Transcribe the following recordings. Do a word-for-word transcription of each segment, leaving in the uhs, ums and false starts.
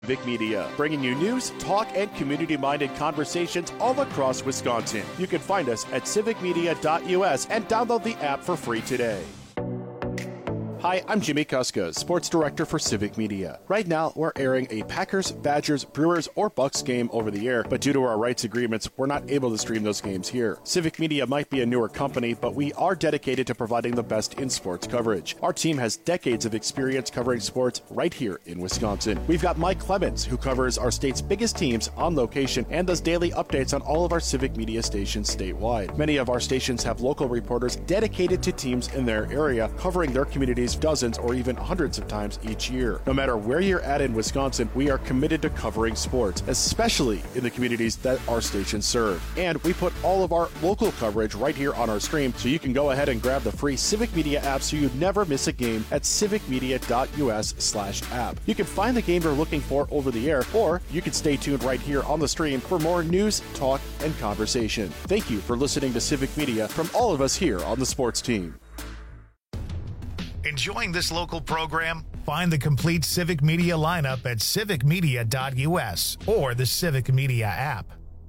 Civic Media, bringing you news, talk, and community-minded conversations all across Wisconsin. You can find us at civic media dot U S and download the app for free today. Hi, I'm Jimmy Kuska, Sports Director for Civic Media. Right now, we're airing a Packers, Badgers, Brewers, or Bucks game over the air, but due to our rights agreements, we're not able to stream those games here. Civic Media might be a newer company, but we are dedicated to providing the best in sports coverage. Our team has decades of experience covering sports right here in Wisconsin. We've got Mike Clemens, who covers our state's biggest teams on location and does daily updates on all of our Civic Media stations statewide. Many of our stations have local reporters dedicated to teams in their area, covering their communities dozens or even hundreds of times each year. No matter where you're at in Wisconsin, we are committed to covering sports, especially in the communities that our stations serve. And we put all of our local coverage right here on our stream, so you can go ahead and grab the free Civic Media app so you never miss a game at civic media dot U S slash app. You can find the game you're looking for over the air, or you can stay tuned right here on the stream for more news, talk, and conversation. Thank you for listening to Civic Media from all of us here on the sports team. Enjoying this local program? Find the complete Civic Media lineup at civic media dot U S or the Civic Media app.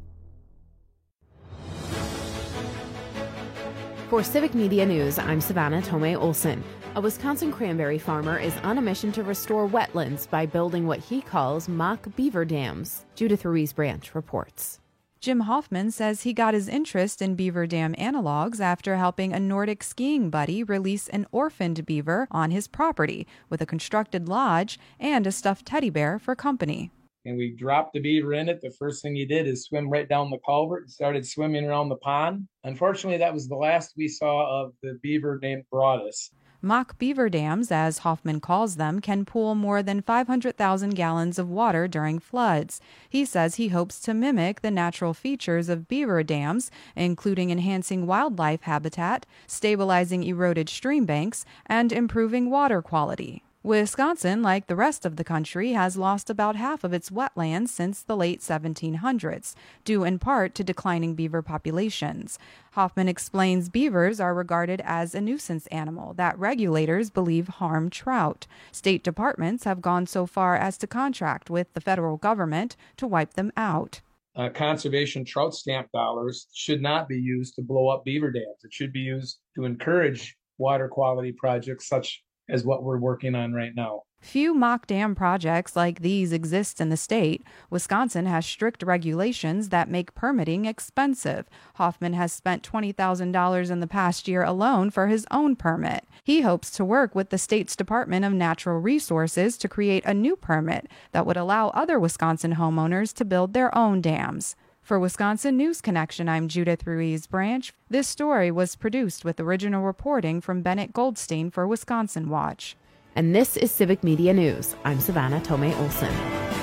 For Civic Media News, I'm Savannah Tomei Olson. A Wisconsin cranberry farmer is on a mission to restore wetlands by building what he calls mock beaver dams. Judith Ruiz Branch reports. Jim Hoffman says he got his interest in beaver dam analogs after helping a Nordic skiing buddy release an orphaned beaver on his property with a constructed lodge and a stuffed teddy bear for company. And we dropped the beaver in it. The first thing he did is swim right down the culvert and started swimming around the pond. Unfortunately, that was the last we saw of the beaver named Broadus. Mock beaver dams, as Hoffman calls them, can pool more than five hundred thousand gallons of water during floods. He says he hopes to mimic the natural features of beaver dams, including enhancing wildlife habitat, stabilizing eroded stream banks, and improving water quality. Wisconsin, like the rest of the country, has lost about half of its wetlands since the late seventeen hundreds, due in part to declining beaver populations. Hoffman explains beavers are regarded as a nuisance animal that regulators believe harm trout. State departments have gone so far as to contract with the federal government to wipe them out. Uh, conservation trout stamp dollars should not be used to blow up beaver dams. It should be used to encourage water quality projects such as what we're working on right now. Few mock dam projects like these exist in the state. Wisconsin has strict regulations that make permitting expensive. Hoffman has spent twenty thousand dollars in the past year alone for his own permit. He hopes to work with the state's Department of Natural Resources to create a new permit that would allow other Wisconsin homeowners to build their own dams. For Wisconsin News Connection, I'm Judith Ruiz Branch. This story was produced with original reporting from Bennett Goldstein for Wisconsin Watch. And this is Civic Media News. I'm Savannah Tomei Olson.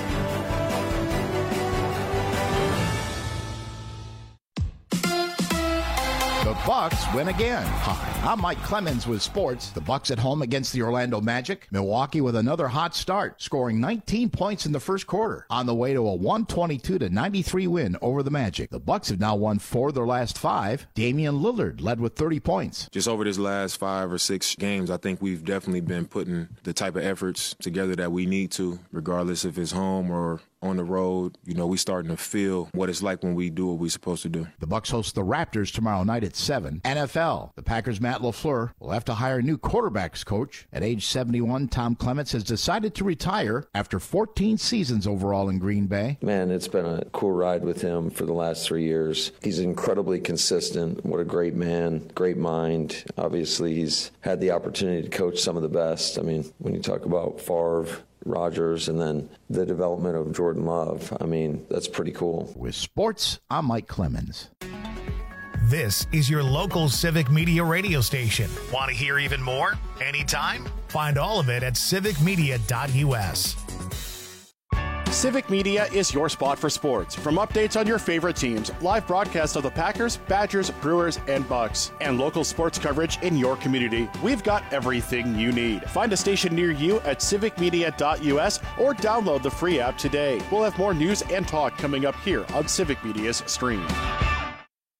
The Bucks win again. Hi, I'm Mike Clemens with sports. The Bucks at home against the Orlando Magic. Milwaukee with another hot start, scoring nineteen points in the first quarter, on the way to a one twenty-two to ninety-three win over the Magic. The Bucks have now won four of their last five. Damian Lillard led with thirty points. Just over this last five or six games, I think we've definitely been putting the type of efforts together that we need to, regardless if it's home or on the road. You know, we starting to feel what it's like when we do what we're supposed to do. The Bucks host the Raptors tomorrow night at seven. N F L. The Packers' Matt LaFleur will have to hire a new quarterbacks coach. At age seventy-one, Tom Clements has decided to retire after fourteen seasons overall in Green Bay. Man, it's been a cool ride with him for the last three years. He's incredibly consistent. What a great man, great mind. Obviously, he's had the opportunity to coach some of the best. I mean, when you talk about Favre, Rodgers, and then the development of Jordan Love, I mean, that's pretty cool. With sports, I'm Mike Clemens. This is your local Civic Media radio station. Want to hear even more? Anytime? Find all of it at civic media dot U S. Civic Media is your spot for sports. From updates on your favorite teams, live broadcasts of the Packers, Badgers, Brewers, and Bucks, and local sports coverage in your community, we've got everything you need. Find a station near you at civic media dot U S or download the free app today. We'll have more news and talk coming up here on Civic Media's stream.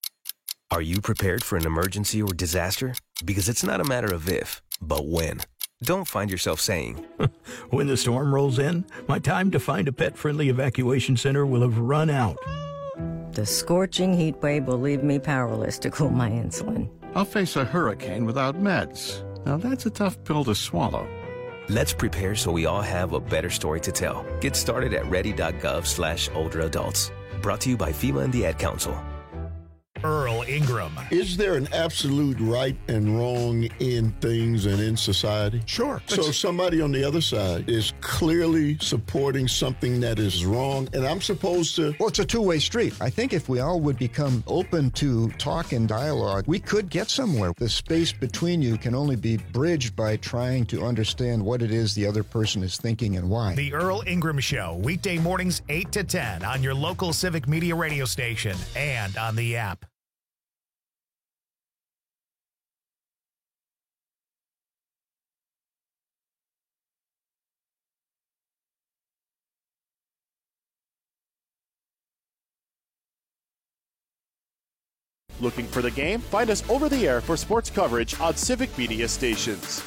Are you prepared for an emergency or disaster? Because it's not a matter of if, but when. Don't find yourself saying, when the storm rolls in, my time to find a pet-friendly evacuation center will have run out. The scorching heat wave will leave me powerless to cool my insulin. I'll face a hurricane without meds. Now that's a tough pill to swallow. Let's prepare so we all have a better story to tell. Get started at ready.gov slash older adults. Brought to you by FEMA and the Ad Council. Earl Ingram. Is there an absolute right and wrong in things and in society? Sure. So somebody on the other side is clearly supporting something that is wrong, and I'm supposed to... Well, it's a two-way street. I think if we all would become open to talk and dialogue, we could get somewhere. The space between you can only be bridged by trying to understand what it is the other person is thinking and why. The Earl Ingram Show, weekday mornings eight to ten on your local Civic Media radio station and on the app. Looking for the game? Find us over the air for sports coverage on Civic Media stations.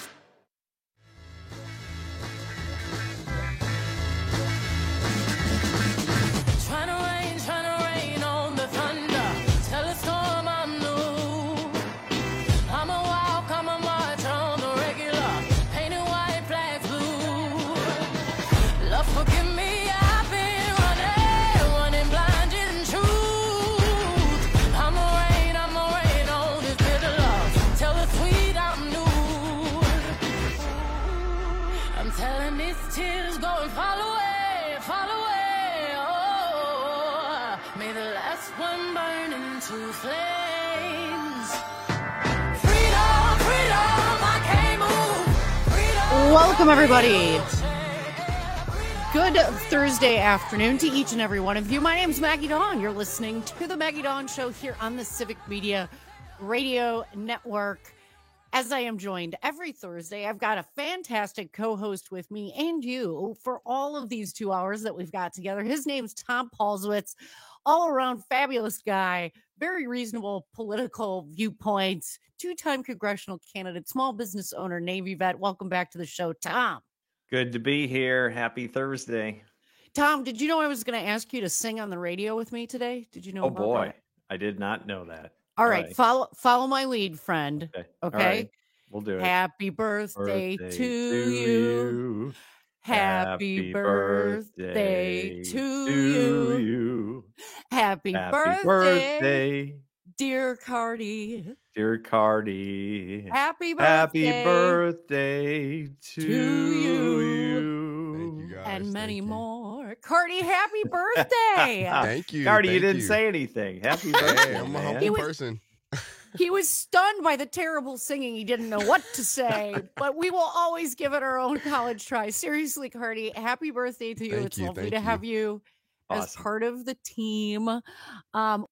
Welcome, everybody. Good Thursday afternoon to each and every one of you. My name is Maggie Dawn. You're listening to the Maggie Dawn Show here on the Civic Media Radio Network. As I am joined every Thursday, I've got a fantastic co-host with me and you for all of these two hours that we've got together. His name's Tom Paulswitz, all-around fabulous guy, very reasonable political viewpoints, two-time congressional candidate, small business owner, Navy vet. Welcome back to the show, Tom. Good to be here. Happy Thursday. Tom, did you know I was going to ask you to sing on the radio with me today? Did you know Oh, about boy. that? I did not know that. All right, right. follow follow my lead, friend. Okay. Okay. All right. We'll do it. Happy birthday, Birthday to, to you. you. Happy, Happy birthday, birthday to, to you. you. Happy, Happy birthday, birthday, dear Cardi. dear Cardi. Happy birthday, Happy birthday to, to you. you. Thank you, guys. And many Thank you. more. Cardi, happy birthday. Thank you. Cardi, you thank didn't you. say anything. Happy birthday, Hey, I'm a man. humble He was- person. He was stunned by the terrible singing. He didn't know what to say, but we will always give it our own college try. Seriously, Cardi, happy birthday to you. Thank It's you, lovely thank to you. have you as Awesome. part of the team. Um,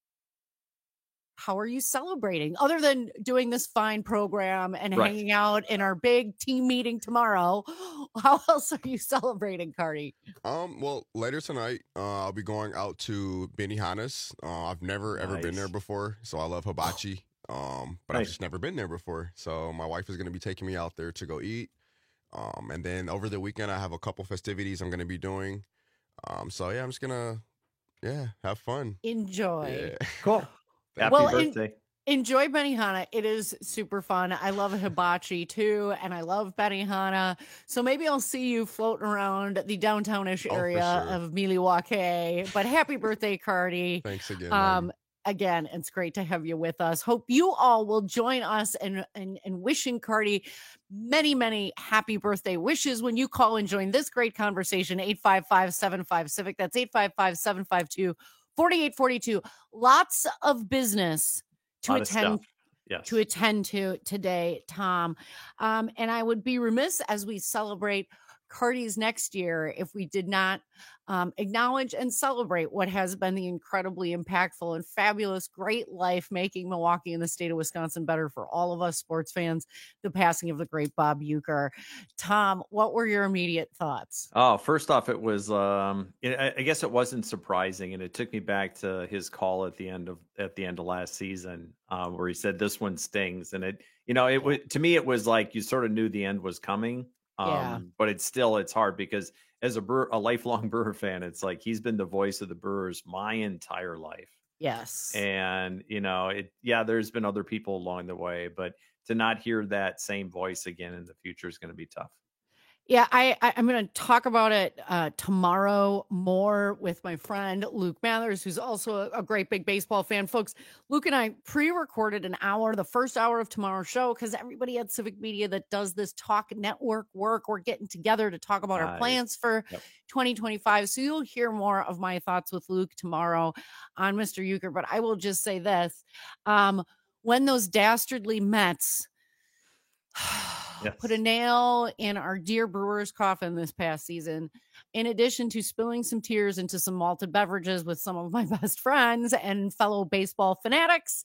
how are you celebrating? Other than doing this fine program and Right. hanging out in our big team meeting tomorrow, how else are you celebrating, Cardi? Um, well, later tonight, uh, I'll be going out to Benihana's. Uh, I've never ever been Nice. there before, so I love hibachi. Um, but I've Nice. just never been there before. So my wife is going to be taking me out there to go eat. Um, and then over the weekend, I have a couple festivities I'm going to be doing. Um, so yeah, I'm just gonna, yeah, have fun. Enjoy. Yeah. Cool. Happy Well, in- birthday. Enjoy Benihana. It is super fun. I love hibachi too, and I love Benihana. So maybe I'll see you floating around the downtownish Oh, for area sure. of Milwaukee. But happy birthday, Cardi. Thanks again. Um, Maggie. again, it's great to have you with us. Hope you all will join us in, in, in wishing Cardi many, many happy birthday wishes when you call and join this great conversation. eight five five, seven five, Civic. That's eight five five, seven five two, four eight four two. Lots of business to Lot of attend stuff. Yes. to attend to today, Tom. Um, and I would be remiss as we celebrate Cardi's next year if we did not um, acknowledge and celebrate what has been the incredibly impactful and fabulous, great life making Milwaukee and the state of Wisconsin better for all of us sports fans, the passing of the great Bob Uecker. Tom, what were your immediate thoughts? Oh, first off, it was, um, I I guess it wasn't surprising. And it took me back to his call at the end of, at the end of last season, uh, where he said, this one stings. And it, you know, it was, to me, it was like, you sort of knew the end was coming. Um, Yeah. but it's still, it's hard because as a Brewer, a lifelong Brewer fan, it's like, he's been the voice of the Brewers my entire life. Yes. And, you know, it, yeah, there's been other people along the way, but to not hear that same voice again in the future is going to be tough. Yeah, I, I I'm going to talk about it uh, tomorrow more with my friend Luke Mathers, who's also a, a great big baseball fan. Folks, Luke and I pre-recorded an hour, the first hour of tomorrow's show, because everybody at Civic Media that does this talk network work, we're getting together to talk about our Nice. plans for Yep. twenty twenty-five. So you'll hear more of my thoughts with Luke tomorrow on Mister Uecker. But I will just say this: um, when those dastardly Mets Yes. put a nail in our dear Brewers coffin this past season, in addition to spilling some tears into some malted beverages with some of my best friends and fellow baseball fanatics,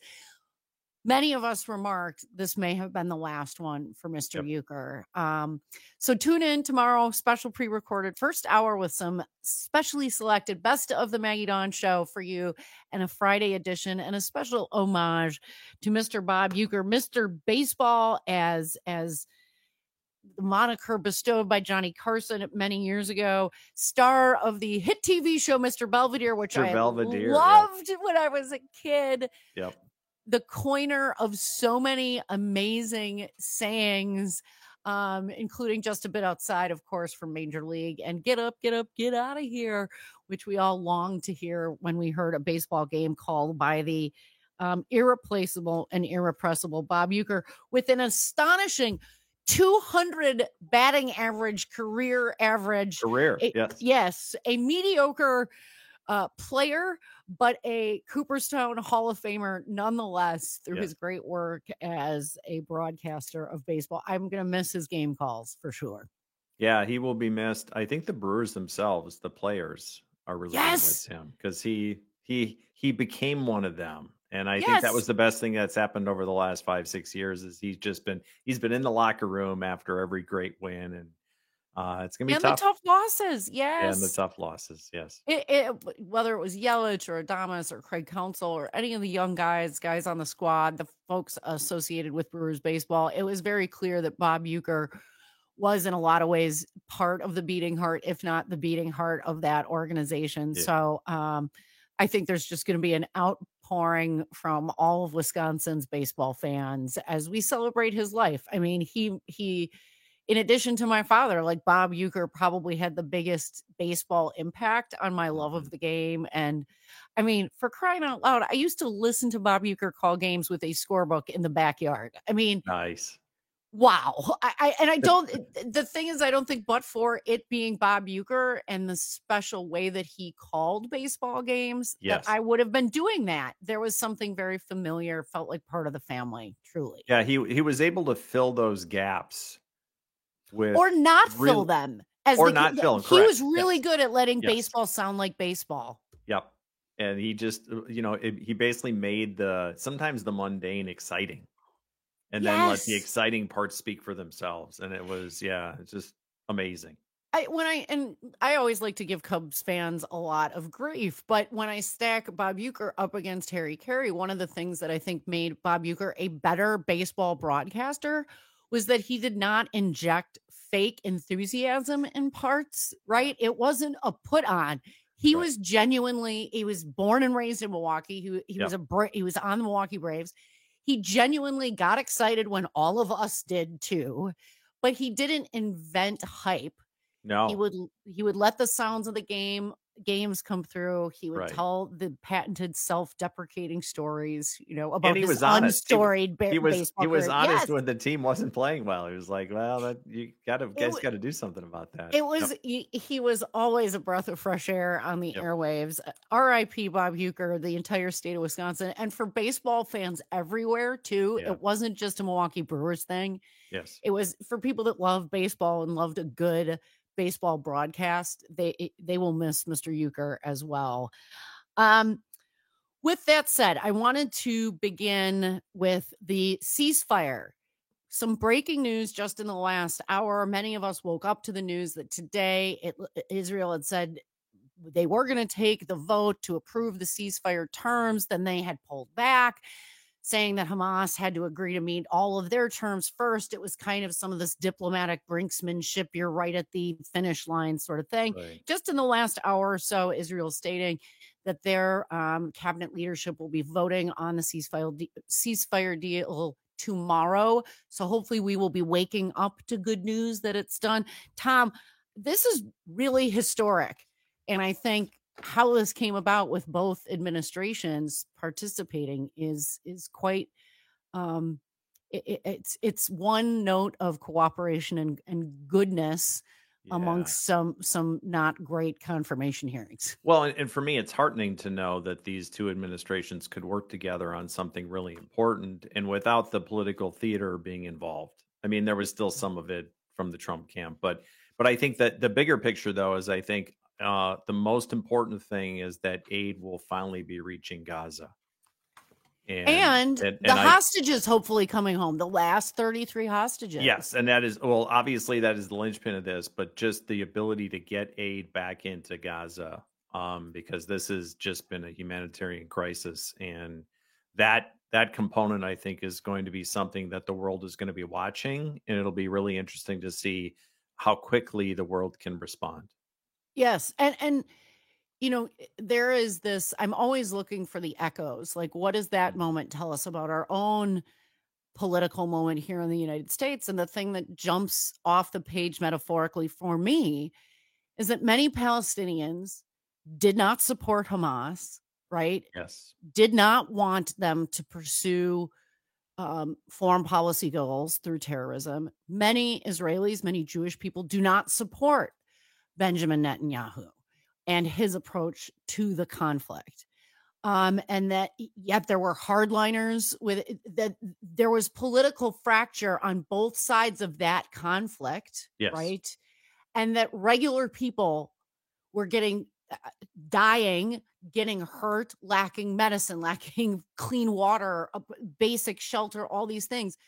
many of us remarked this may have been the last one for Mister Uecker. Um, so tune in tomorrow, special pre-recorded first hour with some specially selected best of the Maggie Dawn show for you, and a Friday edition and a special homage to Mister Bob Uecker, Mister Baseball, as as the moniker bestowed by Johnny Carson many years ago, star of the hit T V show Mister Belvedere, which Mister I Belvedere, yeah. loved when I was a kid. Yep. The coiner of so many amazing sayings, um, including just a bit outside, of course, from Major League and get up, get up, get out of here, which we all longed to hear when we heard a baseball game called by the um, irreplaceable and irrepressible Bob Uecker with an astonishing two hundred batting average, career average. Career, A- yes. Yes, a mediocre uh, player, but a Cooperstown Hall of Famer nonetheless through Yes. his great work as a broadcaster of baseball. I'm going to miss his game calls for sure. Yeah, he will be missed. I think the Brewers themselves, the players, are really going to Yes. miss him because he he he became one of them. And I think that Yes. was the best thing that's happened over the last five, six years is he's just been he's been in the locker room after every great win. And uh, it's gonna be And tough. the tough losses. Yes. Yeah, and the tough losses. Yes. It, it, whether it was Yelich or Adames or Craig Counsell or any of the young guys, guys on the squad, the folks associated with Brewers baseball, it was very clear that Bob Uecker was in a lot of ways part of the beating heart, if not the beating heart of that organization. Yeah. So um, I think there's just going to be an outpouring from all of Wisconsin's baseball fans as we celebrate his life. I mean, he, he, in addition to my father, like Bob Uecker probably had the biggest baseball impact on my love of the game. And I mean, for crying out loud, I used to listen to Bob Uecker call games with a scorebook in the backyard. I mean, Nice. wow. I, I and I don't the thing is I don't think but for it being Bob Uecker and the special way that he called baseball games Yes. that I would have been doing that. There was something very familiar, felt like part of the family, truly. Yeah, he he was able to fill those gaps with Or not real- fill them. As or the- not fill them. He Correct. was really Yes. good at letting Yes. baseball sound like baseball. Yep. And he just, you know, it, he basically made the sometimes the mundane exciting, and then let the Yes. exciting parts speak for themselves. And it was, yeah, it's just amazing. I when I and I always like to give Cubs fans a lot of grief, but when I stack Bob Uecker up against Harry Carey, one of the things that I think made Bob Uecker a better baseball broadcaster was that he did not inject fake enthusiasm in parts, right? It wasn't a put on. He Right. was genuinely, he was born and raised in Milwaukee. He, he was Yep. a Bra- he was on the Milwaukee Braves. He genuinely got excited when all of us did too, but he didn't invent hype. No. He would he would let the sounds of the game games come through. He would Right. tell the patented self-deprecating stories, you know, about And he his was honest. He, unstoried ba- he was baseball he was career. honest Yes. when the team wasn't playing well. He was like, "Well, that you got to guys wa- got to do something about that." It was Yep. he, he was always a breath of fresh air on the Yep. airwaves. R I P Bob Uecker, the entire state of Wisconsin, and for baseball fans everywhere too. Yeah. It wasn't just a Milwaukee Brewers thing. Yes. It was for people that love baseball and loved a good baseball broadcast. They they will miss Mister Uecker as well. Um, with that said, I wanted to begin with the ceasefire. Some breaking news just in the last hour. Many of us woke up to the news that today it, Israel had said they were going to take the vote to approve the ceasefire terms. Then they had pulled back, saying that Hamas had to agree to meet all of their terms first. It was kind of some of this diplomatic brinksmanship, you're right at the finish line sort of thing. Right. Just in the last hour or so, Israel stating that their um, cabinet leadership will be voting on the ceasefire, de- ceasefire deal tomorrow. So hopefully we will be waking up to good news that it's done. Tom, this is really historic. And I think how this came about with both administrations participating is is quite um it, it's it's one note of cooperation and, and goodness yeah. amongst some some not great confirmation hearings. Well, and, and for me, it's heartening to know that these two administrations could work together on something really important and without the political theater being involved. I mean, there was still some of it from the Trump camp, but but I think that the bigger picture, though, is I think Uh, the most important thing is that aid will finally be reaching Gaza. And, and, and the I, hostages hopefully coming home, the last thirty-three hostages. Yes, and that is, well, obviously that is the linchpin of this, but just the ability to get aid back into Gaza, um, because this has just been a humanitarian crisis. And that that component, I think, is going to be something that the world is going to be watching, and it'll be really interesting to see how quickly the world can respond. Yes. And, and, you know, there is this, I'm always looking for the echoes. Like, what does that moment tell us about our own political moment here in the United States? And the thing that jumps off the page metaphorically for me is that many Palestinians did not support Hamas, right? Yes. Did not want them to pursue um, foreign policy goals through terrorism. Many Israelis, many Jewish people do not support Benjamin Netanyahu and his approach to the conflict. Um, and that yet there were hardliners with that. There was political fracture on both sides of that conflict, yes. right? And that regular people were getting dying, getting hurt, lacking medicine, lacking clean water, basic shelter, all these things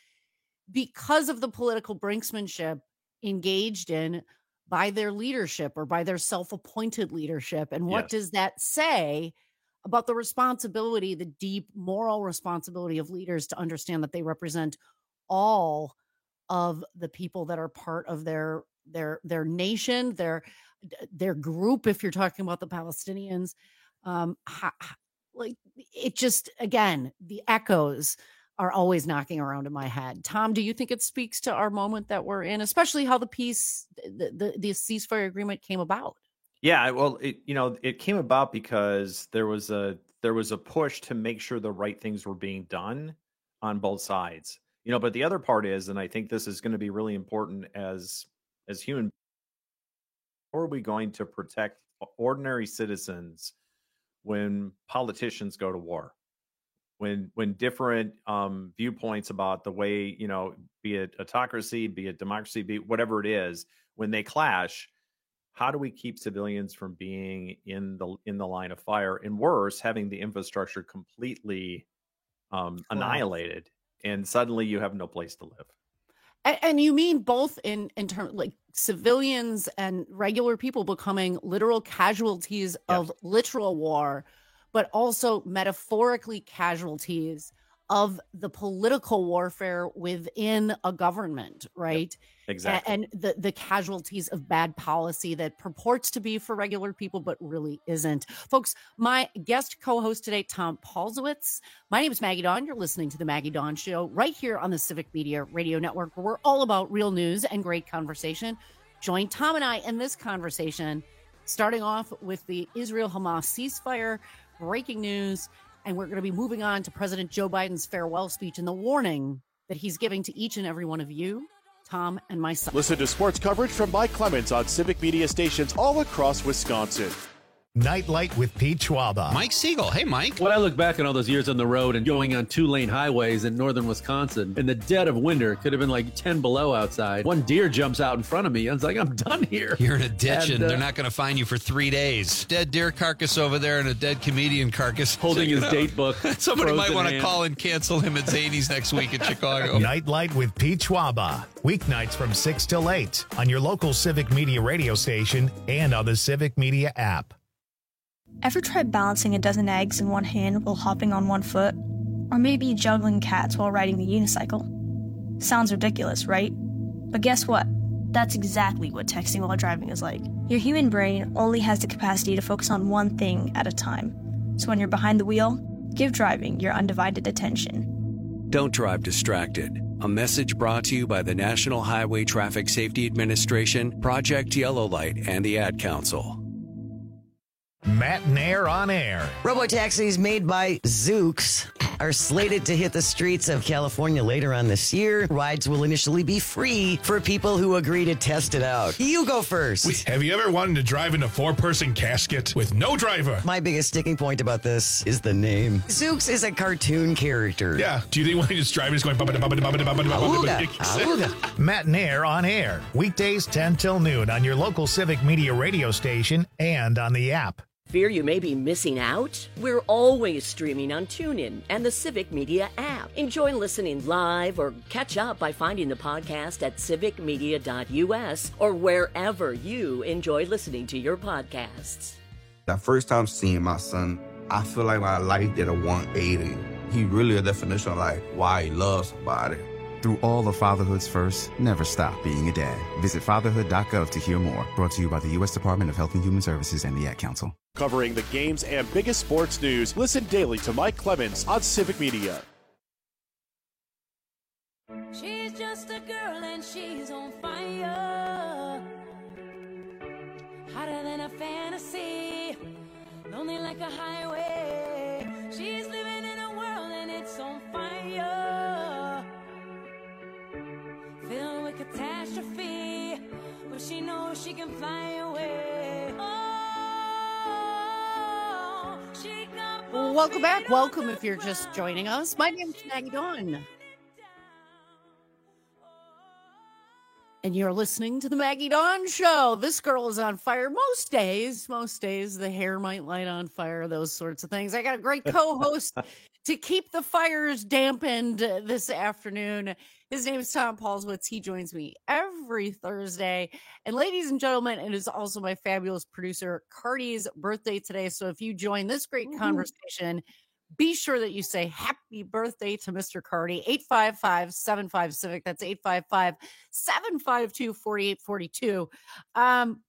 because of the political brinksmanship engaged in by their leadership or by their self-appointed leadership. And what yes. does that say about the responsibility, the deep moral responsibility of leaders to understand that they represent all of the people that are part of their their their nation, their their group, if you're talking about the Palestinians. Um, ha, like it just, again, the echoes are always knocking around in my head. Tom, do you think it speaks to our moment that we're in, especially how the peace, the, the, the ceasefire agreement came about? Yeah, well, it, you know, it came about because there was a there was a push to make sure the right things were being done on both sides. You know, but the other part is, and I think this is going to be really important as as human, how are we going to protect ordinary citizens when politicians go to war? When when different um, viewpoints about the way, you know, be it autocracy, be it democracy, be it whatever it is, when they clash, how do we keep civilians from being in the in the line of fire, and worse, having the infrastructure completely um, annihilated, and suddenly you have no place to live? And, and you mean both in in terms like civilians and regular people becoming literal casualties yeah. of literal war, but also metaphorically casualties of the political warfare within a government, right? Yep, exactly. And, and the, the casualties of bad policy that purports to be for regular people, but really isn't. Folks, my guest co-host today, Tom Paulsowitz. My name is Maggie Dawn. You're listening to The Maggie Dawn Show right here on the Civic Media Radio Network, where we're all about real news and great conversation. Join Tom and I in this conversation, starting off with the Israel-Hamas ceasefire, breaking news, and we're going to be moving on to President Joe Biden's farewell speech and the warning that he's giving to each and every one of you, Tom and myself. Listen to sports coverage from Mike Clemens on Civic Media stations all across Wisconsin. Nightlight with Pete Schwaba. Mike Siegel. Hey, Mike. When I look back on all those years on the road and going on two-lane highways in northern Wisconsin, in the dead of winter, it could have been like ten below outside. One deer jumps out in front of me. I was like, I'm done here. You're in a ditch, and, and uh, they're not going to find you for three days. Dead deer carcass over there and a dead comedian carcass. Holding his date book. Somebody might want to hand. call and cancel him at Zany's next week in Chicago. Nightlight with Pete Schwaba. Weeknights from six till eight on your local Civic Media radio station and on the Civic Media app. Ever tried balancing a dozen eggs in one hand while hopping on one foot? Or maybe juggling cats while riding the unicycle? Sounds ridiculous, right? But guess what? That's exactly what texting while driving is like. Your human brain only has the capacity to focus on one thing at a time. So when you're behind the wheel, give driving your undivided attention. Don't drive distracted. A message brought to you by the National Highway Traffic Safety Administration, Project Yellow Light, and the Ad Council. Matt and Air on Air. Robotaxis made by Zoox are slated to hit the streets of California later on this year. Rides will initially be free for people who agree to test it out. You go first. Wait, have you ever wanted to drive in a four-person casket with no driver? My biggest sticking point about this is the name. Zoox is a cartoon character. Yeah. Do you think when he just driving is going... Awooga. Awooga. Matt and Air on Air. Weekdays ten till noon on your local Civic Media radio station and on the app. Fear you may be missing out? We're always streaming on TuneIn and the Civic Media app. Enjoy listening live or catch up by finding the podcast at civic media dot u s or wherever you enjoy listening to your podcasts. The first time seeing my son, I feel like my life did a one eighty. He really a definition of like why he loves somebody. Through all of fatherhood's first, never stop being a dad. Visit fatherhood dot gov to hear more. Brought to you by the U S Department of Health and Human Services and the Ad Council. Covering the games and biggest sports news, listen daily to Mike Clemens on Civic Media. She's just a girl and she's on fire. Hotter than a fantasy. Lonely like a highway. She's living in a world and it's on fire. Filled with catastrophe, but she knows she can fly away. Oh, she got Well, welcome back. Welcome if you're just joining us. My name's Maggie Dawn. And you're listening to the Maggie Dawn Show. This girl is on fire most days. Most days the hair might light on fire, those sorts of things. I got a great co-host to keep the fires dampened this afternoon. His name is Tom Paulswitz. He joins me every Thursday. And ladies and gentlemen, it is also my fabulous producer, Cardi's birthday today. So if you join this great conversation, be sure that you say happy birthday to Mister Cardi. eight five five, seven five, Civic. That's eight five five, seven five two, four eight four two. Um,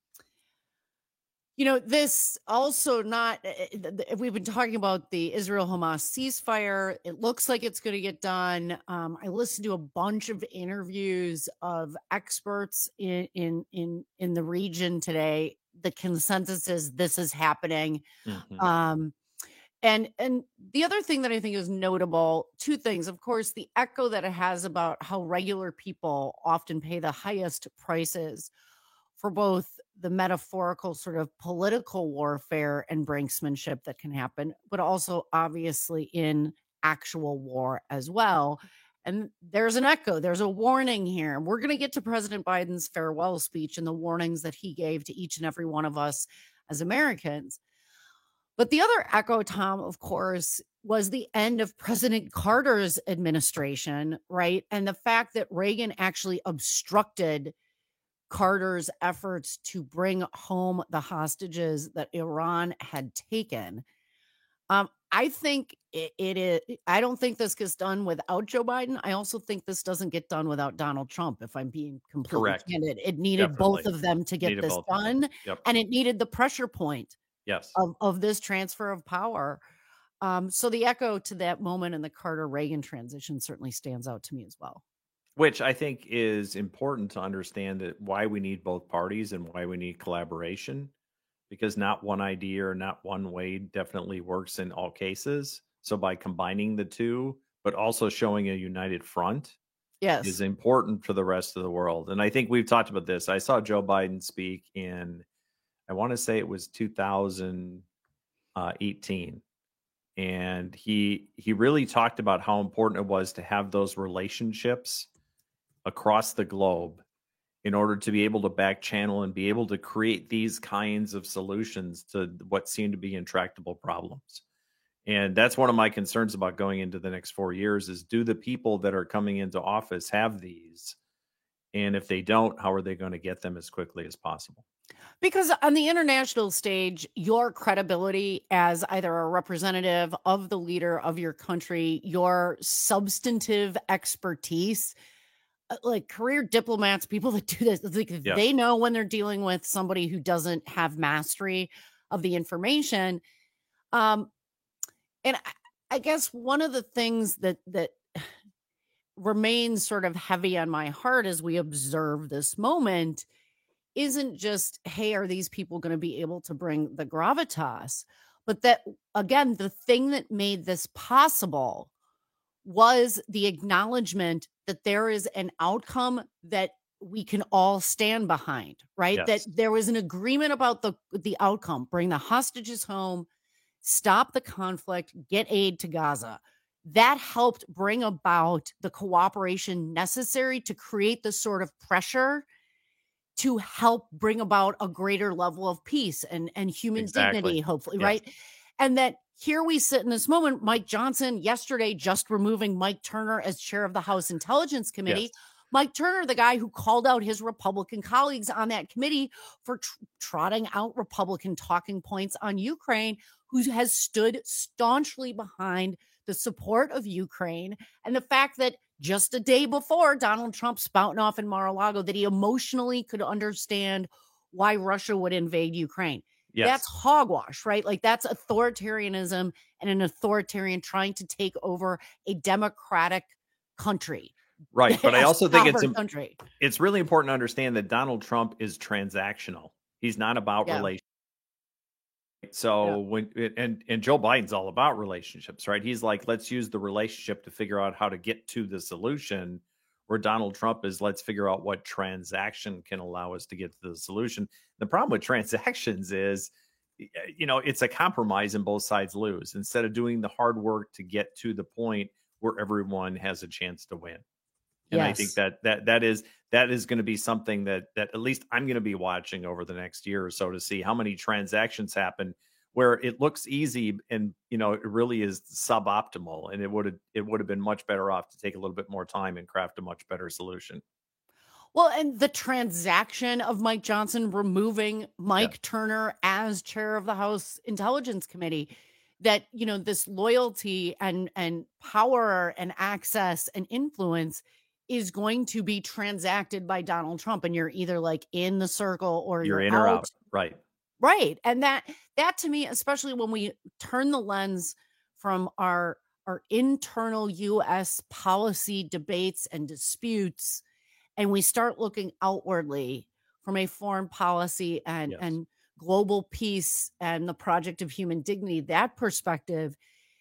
you know, this also not, we've been talking about the Israel-Hamas ceasefire. It looks like it's going to get done. Um, I listened to a bunch of interviews of experts in, in, in, in the region today. The consensus is this is happening. Mm-hmm. Um, And and the other thing that I think is notable, two things. Of course, the echo that it has about how regular people often pay the highest prices for both the metaphorical sort of political warfare and brinksmanship that can happen, but also obviously in actual war as well. And there's an echo, there's a warning here. We're going to get to President Biden's farewell speech and the warnings that he gave to each and every one of us as Americans. But the other echo, Tom, of course, was the end of President Carter's administration, right? And the fact that Reagan actually obstructed Carter's efforts to bring home the hostages that Iran had taken. Um, I think it, it is, I don't think this gets done without Joe Biden. I also think this doesn't get done without Donald Trump, if I'm being completely Correct. candid. It needed Definitely. both of them to get Needed this both of done. them. Yep. And it needed the pressure point. Yes. Of, of this transfer of power. Um, so the echo to that moment in the Carter-Reagan transition certainly stands out to me as well. Which I think is important to understand that why we need both parties and why we need collaboration, because not one idea or not one way definitely works in all cases. So by combining the two, but also showing a united front yes. is important for the rest of the world. And I think we've talked about this. I saw Joe Biden speak in I want to say it was two thousand eighteen. And he he really talked about how important it was to have those relationships across the globe in order to be able to back channel and be able to create these kinds of solutions to what seem to be intractable problems. And that's one of my concerns about going into the next four years is, do the people that are coming into office have these? And if they don't, how are they going to get them as quickly as possible? Because on the international stage, your credibility as either a representative of the leader of your country, your substantive expertise, uh, like career diplomats, people that do this, like Yeah. they know when they're dealing with somebody who doesn't have mastery of the information. Um, and I, I guess one of the things that that remains sort of heavy on my heart as we observe this moment isn't just, hey, are these people going to be able to bring the gravitas? But that, again, the thing that made this possible was the acknowledgement that there is an outcome that we can all stand behind, right? Yes. That there was an agreement about the, the outcome, bring the hostages home, stop the conflict, get aid to Gaza. That helped bring about the cooperation necessary to create the sort of pressure to help bring about a greater level of peace and, and human Exactly. dignity, hopefully, Yes. right? And that here we sit in this moment, Mike Johnson yesterday just removing Mike Turner as chair of the House Intelligence Committee. Yes. Mike Turner, the guy who called out his Republican colleagues on that committee for tr- trotting out Republican talking points on Ukraine, who has stood staunchly behind the support of Ukraine, and the fact that just a day before, Donald Trump spouting off in Mar-a-Lago that he emotionally could understand why Russia would invade Ukraine. Yes. That's hogwash, right? Like that's authoritarianism and an authoritarian trying to take over a democratic country. Right. But I A also think it's sovereign im- country. it's really important to understand that Donald Trump is transactional. He's not about Yeah. relationships. So when and and Joe Biden's all about relationships, right? He's like, let's use the relationship to figure out how to get to the solution. Where Donald Trump is, let's figure out what transaction can allow us to get to the solution. The problem with transactions is, y- you know, it's a compromise and both sides lose instead of doing the hard work to get to the point where everyone has a chance to win. And I think Yes. that that that is that is going to be something that that at least I'm going to be watching over the next year or so to see how many transactions happen where it looks easy and you know it really is suboptimal, and it would have it would have been much better off to take a little bit more time and craft a much better solution. Well, and the transaction of Mike Johnson removing Mike Turner as chair of the House Intelligence Committee, that, you know, this loyalty and and power and access and influence is going to be transacted by Donald Trump, and you're either like in the circle or You're you're, in or out, right? Right. And that that to me, especially when we turn the lens from our our internal U S policy debates and disputes, and we start looking outwardly from a foreign policy and Yes. and global peace and the project of human dignity, that perspective,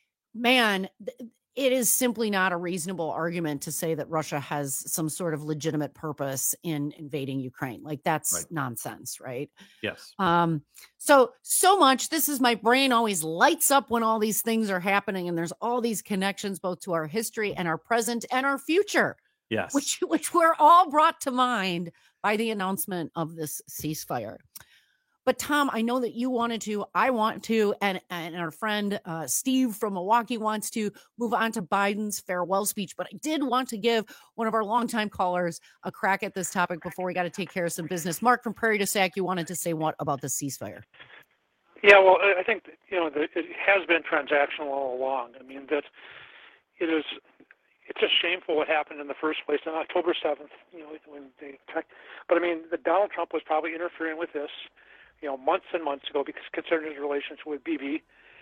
man, th- it is simply not a reasonable argument to say that Russia has some sort of legitimate purpose in invading Ukraine. Like that's Right. nonsense, right? Yes. Um, so, so much. This is my brain always lights up when all these things are happening, and there's all these connections both to our history and our present and our future, Yes. which which were all brought to mind by the announcement of this ceasefire. But Tom, I know that you wanted to, I want to, and, and our friend uh, Steve from Milwaukee wants to move on to Biden's farewell speech. But I did want to give one of our longtime callers a crack at this topic before we got to take care of some business. Mark from Prairie du Sac, you wanted to say what about the ceasefire? Yeah, well, I I think that, you know, that it has been transactional all along. I mean, that it is. It's just shameful what happened in the first place on October seventh. You know, when they attacked. But I mean, the Donald Trump was probably interfering with this, you know, months and months ago because considering his relationship with Bibi,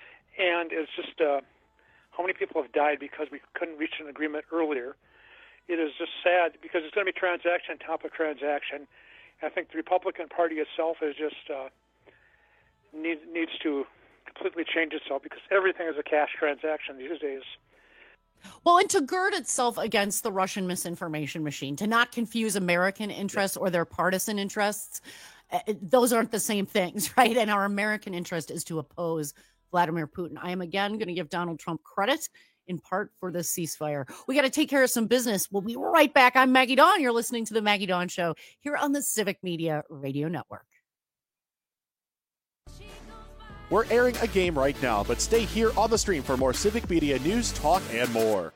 and it's just uh, how many people have died because we couldn't reach an agreement earlier. It is just sad because it's going to be transaction on top of transaction. I think the Republican Party itself is just uh, need, needs to completely change itself because everything is a cash transaction these days. Well, and to gird itself against the Russian misinformation machine, to not confuse American interests or their partisan interests. those aren't the same things, right? And our American interest is to oppose Vladimir Putin. I am again going to give Donald Trump credit in part for this ceasefire. We got to take care of some business. We'll be right back. I'm Maggie Dawn. You're listening to the Maggie Dawn Show here on the Civic Media Radio Network. We're airing a game right now, but stay here on the stream for more Civic Media news, talk, and more.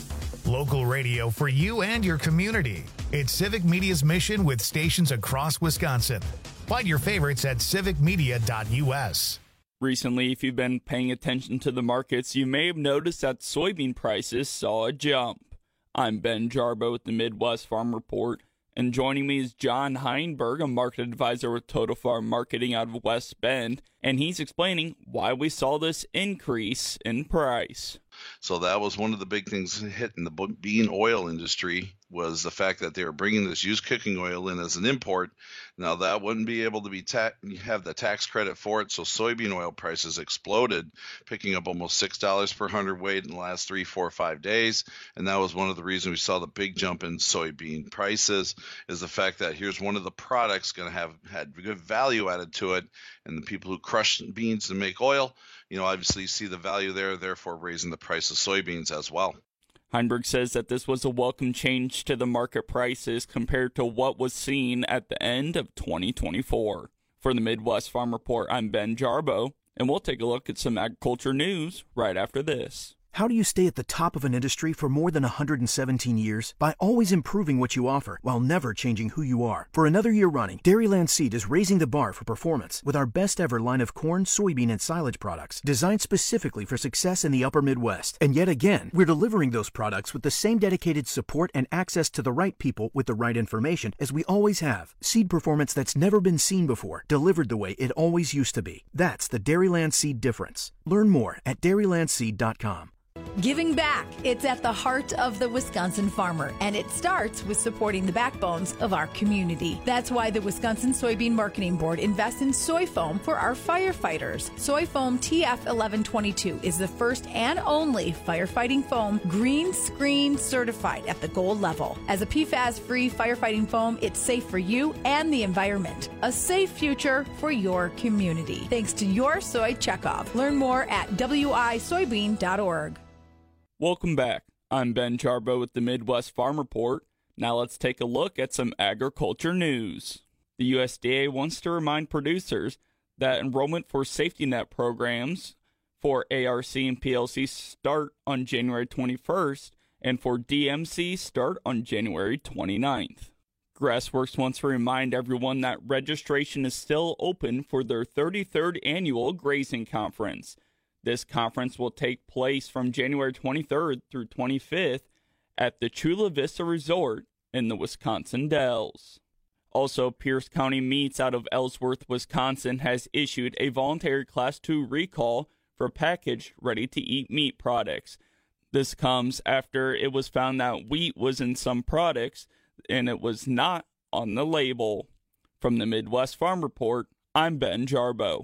Local radio for you and your community. It's Civic Media's mission with stations across Wisconsin. Find your favorites at civic media dot u s. Recently, if you've been paying attention to the markets, you may have noticed that soybean prices saw a jump. I'm Ben Jarbo with the Midwest Farm Report, and joining me is John Heinberg, a market advisor with Total Farm Marketing out of West Bend, and he's explaining why we saw this increase in price. So that was one of the big things hitting the bean oil industry, was the fact that they were bringing this used cooking oil in as an import. Now that wouldn't be able to be ta- have the tax credit for it, so soybean oil prices exploded, picking up almost six dollars per hundredweight in the last three, four, five days. And that was one of the reasons we saw the big jump in soybean prices, is the fact that here's one of the products going to have had good value added to it, and the people who crush beans to make oil, you know, obviously see the value there, therefore raising the price of soybeans as well. Heinberg says that this was a welcome change to the market prices compared to what was seen at the end of twenty twenty-four. For the Midwest Farm Report, I'm Ben Jarbo, and we'll take a look at some agriculture news right after this. How do you stay at the top of an industry for more than one hundred seventeen years? By always improving what you offer while never changing who you are. For another year running, Dairyland Seed is raising the bar for performance with our best ever line of corn, soybean, and silage products designed specifically for success in the upper Midwest. And yet again, we're delivering those products with the same dedicated support and access to the right people with the right information as we always have. Seed performance that's never been seen before, delivered the way it always used to be. That's the Dairyland Seed difference. Learn more at dairyland seed dot com. Giving back. It's at the heart of the Wisconsin farmer, and it starts with supporting the backbones of our community. That's why the Wisconsin Soybean Marketing Board invests in soy foam for our firefighters. Soy foam T F eleven twenty-two is the first and only firefighting foam green screen certified at the gold level. As a P FAS-free firefighting foam, it's safe for you and the environment. A safe future for your community. Thanks to your soy checkoff. Learn more at w i soybean dot org. Welcome back. I'm Ben Jarbo with the Midwest Farm Report. Now let's take a look at some agriculture news. The U S D A wants to remind producers that enrollment for safety net programs for A R C and P L C start on January twenty-first, and for D M C start on January twenty-ninth. Grassworks wants to remind everyone that registration is still open for their thirty-third annual grazing conference. This conference will take place from January twenty-third through twenty-fifth at the Chula Vista Resort in the Wisconsin Dells. Also, Pierce County Meats out of Ellsworth, Wisconsin has issued a voluntary Class two recall for packaged ready-to-eat meat products. This comes after it was found that wheat was in some products and it was not on the label. From the Midwest Farm Report, I'm Ben Jarbo.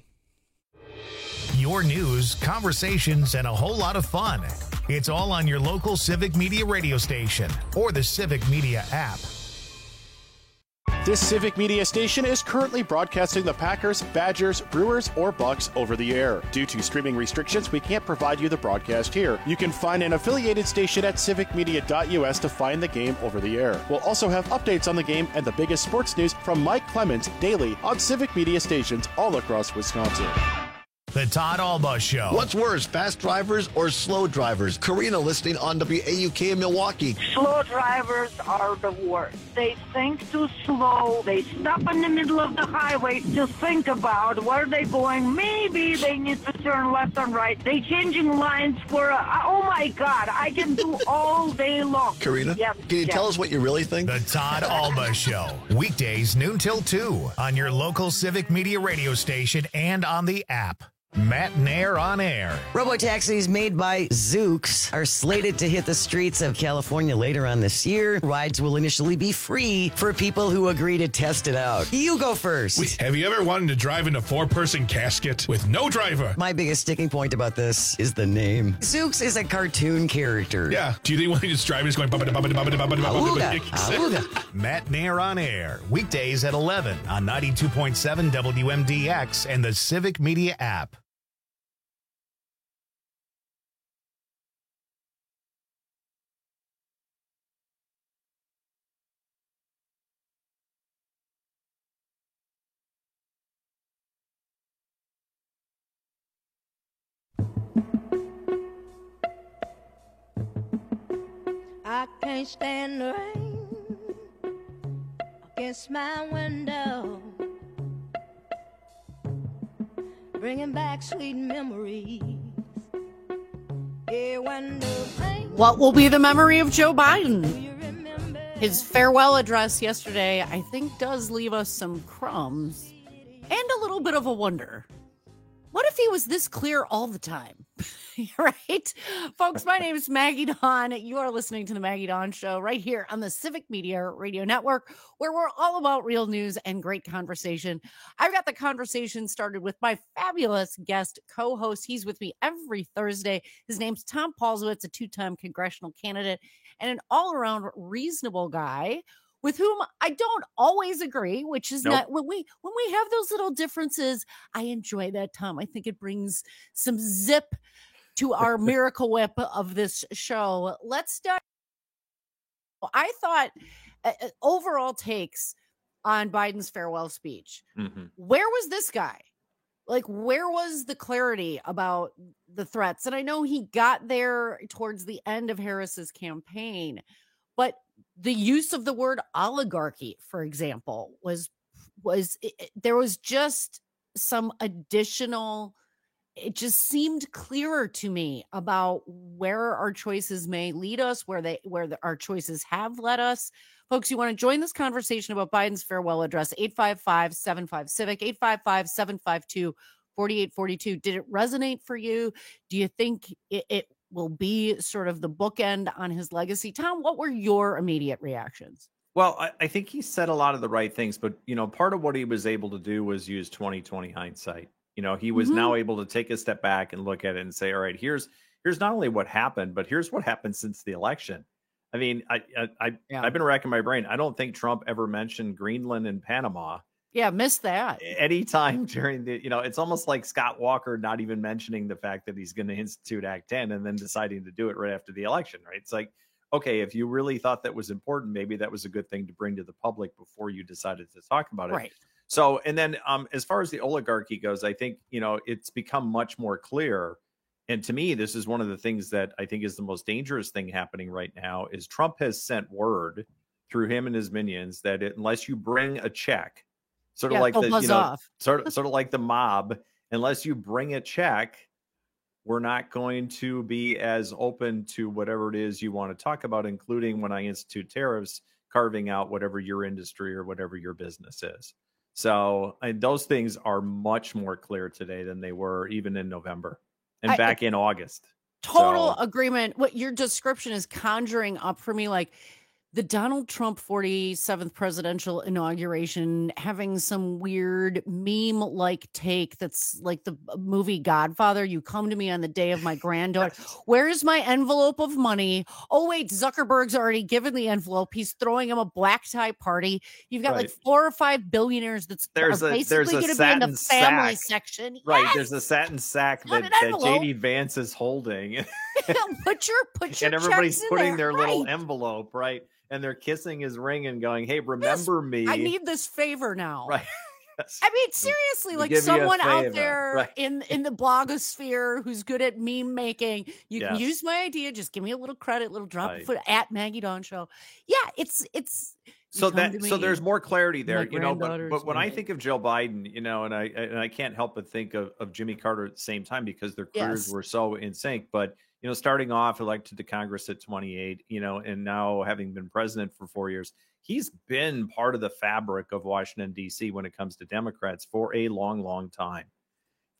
Your news, conversations, and a whole lot of fun. It's all on your local Civic Media radio station or the Civic Media app. This Civic Media station is currently broadcasting the Packers, Badgers, Brewers, or Bucks over the air. Due to streaming restrictions, we can't provide you the broadcast here. You can find an affiliated station at civic media dot u s to find the game over the air. We'll also have updates on the game and the biggest sports news from Mike Clemens daily on Civic Media stations all across Wisconsin. The Todd Alba Show. What's worse, fast drivers or slow drivers? Karina listening on W A U K in Milwaukee. Slow drivers are the worst. They think too slow. They stop in the middle of the highway to think about where they're going. Maybe they need to turn left and right. They changing lines for, a, oh my God, I can do all day long. Karina, yes, can you yes. tell us what you really think? The Todd Alba Show. Weekdays noon till two on your local Civic Media radio station and on the app. Matt Nair on air. Robotaxis made by Zoox are slated to hit the streets of California later on this year. Rides will initially be free for people who agree to test it out. You go first. Wait, have you ever wanted to drive in a four-person casket with no driver? My biggest sticking point about this is the name. Zoox is a cartoon character. Yeah. Do you think when he just driving, it's going bubba bubba bubba bubba Auga, bubba? auga. Matt Nair on air. Weekdays at eleven on ninety-two point seven W M D X and the Civic Media app. I can't stand the rain against my window, bringing back sweet memories. Yeah, when the rain. What will be the memory of Joe Biden? His farewell address yesterday, I think, does leave us some crumbs and a little bit of a wonder. What if he was this clear all the time? Right? Folks, my name is Maggie Dawn. You are listening to the Maggie Dawn Show right here on the Civic Media Radio Network, where we're all about real news and great conversation. I've got the conversation started with my fabulous guest co-host. He's with me every Thursday. His name's Tom Paulsowitz, a two-time congressional candidate and an all-around reasonable guy with whom I don't always agree, which is nope. not when we when we have those little differences. I enjoy that, Tom. I think it brings some zip to our Miracle Whip of this show. Let's start. I thought uh, overall takes on Biden's farewell speech. Mm-hmm. Where was this guy? Like, where was the clarity about the threats? And I know he got there towards the end of Harris's campaign, but the use of the word oligarchy, for example, was was it, there was just some additional. It just seemed clearer to me about where our choices may lead us, where they where the, our choices have led us. Folks, you want to join this conversation about Biden's farewell address? eight five five, seven five, civic, eight five five, seven five two, four eight four two. Did it resonate for you? Do you think it, it will be sort of the bookend on his legacy? Tom, what were your immediate reactions? Well, I, I think he said a lot of the right things, but, you know, part of what he was able to do was use twenty twenty hindsight. You know, he was mm-hmm. now able to take a step back and look at it and say, all right, here's here's not only what happened, but here's what happened since the election. I mean, I, I, I, yeah. I've been racking my brain. I don't think Trump ever mentioned Greenland and Panama. Yeah, missed that. Anytime during the, you know, it's almost like Scott Walker not even mentioning the fact that he's going to institute Act ten and then deciding to do it right after the election, right? It's like, okay, if you really thought that was important, maybe that was a good thing to bring to the public before you decided to talk about it. Right. So, and then um, as far as the oligarchy goes, I think, you know, it's become much more clear. And to me, this is one of the things that I think is the most dangerous thing happening right now is Trump has sent word through him and his minions that it, unless you bring a check, sort of yeah, like the, you know, off. sort of, sort of like the mob, unless you bring a check, we're not going to be as open to whatever it is you want to talk about, including when I institute tariffs, carving out whatever your industry or whatever your business is. So and those things are much more clear today than they were even in November and I, back in August. Total so, agreement. What your description is conjuring up for me, like the Donald Trump forty-seventh presidential inauguration having some weird meme-like take that's like the movie Godfather. You come to me on the day of my granddaughter. Where's my envelope of money? Oh, wait, Zuckerberg's already given the envelope. He's throwing him a black tie party. You've got right. like four or five billionaires that's there's are a, basically going to be in the family sack. section. Right, yes! there's a satin sack that, that J D Vance is holding. put your, put your and everybody's checks in putting there. their little right. envelope, right? And they're kissing his ring and going, hey, remember this, me. I need this favor now. Right. Yes. I mean, seriously, like someone out there right. in, in the blogosphere who's good at meme making, you yes. can use my idea. Just give me a little credit, little drop right. of foot at Maggie Dawn Show. Yeah, it's, it's, so that, so there's more clarity there, you know, but, but when right. I think of Joe Biden, you know, and I, and I can't help but think of, of Jimmy Carter at the same time because their careers yes. were so in sync, but you know, starting off elected to Congress at twenty-eight, you know, and now having been president for four years, he's been part of the fabric of Washington, D C when it comes to Democrats for a long, long time.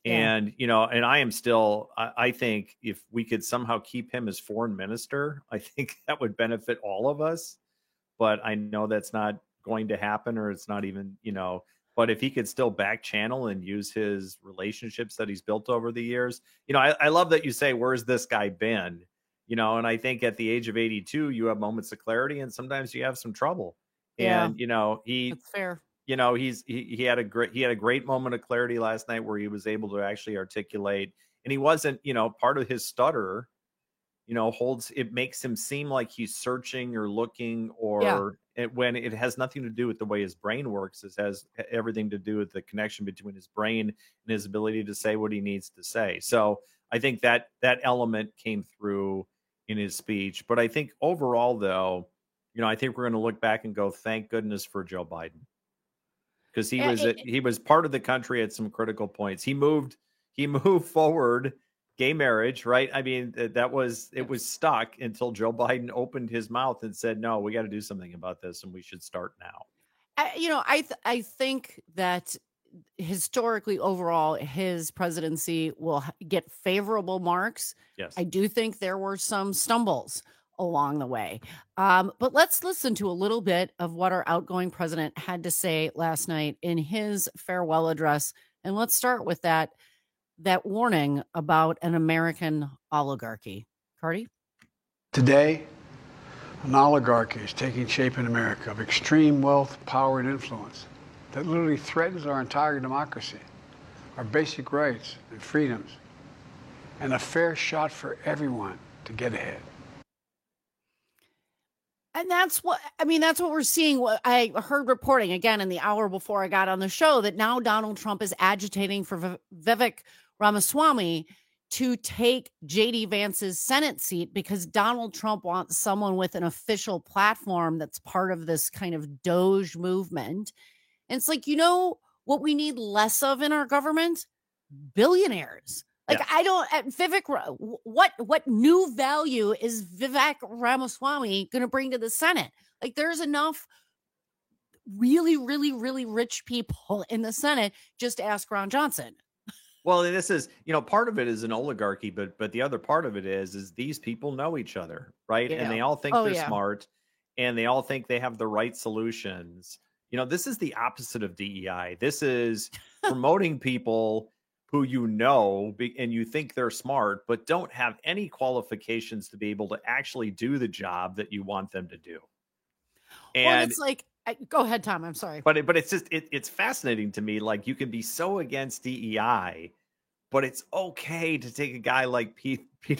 And, you know, and I am still, I, I think if we could somehow keep him as foreign minister, I think that would benefit all of us. But I know that's not going to happen, or it's not even, you know, but if he could still back channel and use his relationships that he's built over the years, you know, I, I love that you say, where's this guy been? You know, and I think at the age of eighty-two, you have moments of clarity and sometimes you have some trouble. Yeah. And, you know, he, That's fair. you know, he's, he, he had a great, he had a great moment of clarity last night where he was able to actually articulate, and he wasn't, you know, part of his stutter, you know, holds, it makes him seem like he's searching or looking, or yeah. it, when it has nothing to do with the way his brain works. It has everything to do with the connection between his brain and his ability to say what he needs to say. So I think that that element came through in his speech. But I think overall, though, you know, I think we're going to look back and go, thank goodness for Joe Biden. Because he Yeah, was it- a, he was part of the country at some critical points. He moved he moved forward gay marriage, right? I mean, th- that was it was stuck until Joe Biden opened his mouth and said, "No, we got to do something about this, and we should start now." I, you know, I th- I think that historically, overall, his presidency will h- get favorable marks. Yes. I do think there were some stumbles along the way. Um, but let's listen to a little bit of what our outgoing president had to say last night in his farewell address. And let's start with that, that warning about an American oligarchy. Cardi? Today, an oligarchy is taking shape in America of extreme wealth, power, and influence that literally threatens our entire democracy, our basic rights and freedoms, and a fair shot for everyone to get ahead. And that's what, I mean, that's what we're seeing. What I heard reporting again in the hour before I got on the show, that now Donald Trump is agitating for V- Vivek Ramaswamy to take J D Vance's Senate seat, because Donald Trump wants someone with an official platform that's part of this kind of Doge movement. And it's like, you know what we need less of in our government? Billionaires. Like, Yeah. I don't, at Vivek, Ra- what what new value is Vivek Ramaswamy going to bring to the Senate? Like, there's enough really, really, really rich people in the Senate. Just ask Ron Johnson. Well, and this is, you know, part of it is an oligarchy, but but the other part of it is is these people know each other, right? Yeah. And they all think Oh, they're yeah. smart, and they all think they have the right solutions. You know, this is the opposite of D E I. This is promoting people who you know be, and you think they're smart, but don't have any qualifications to be able to actually do the job that you want them to do. Well, And it's like, I, go ahead, Tom. I'm sorry. but it, but it's just it, it's fascinating to me. Like, you can be so against D E I, but it's okay to take a guy like Pete. Pete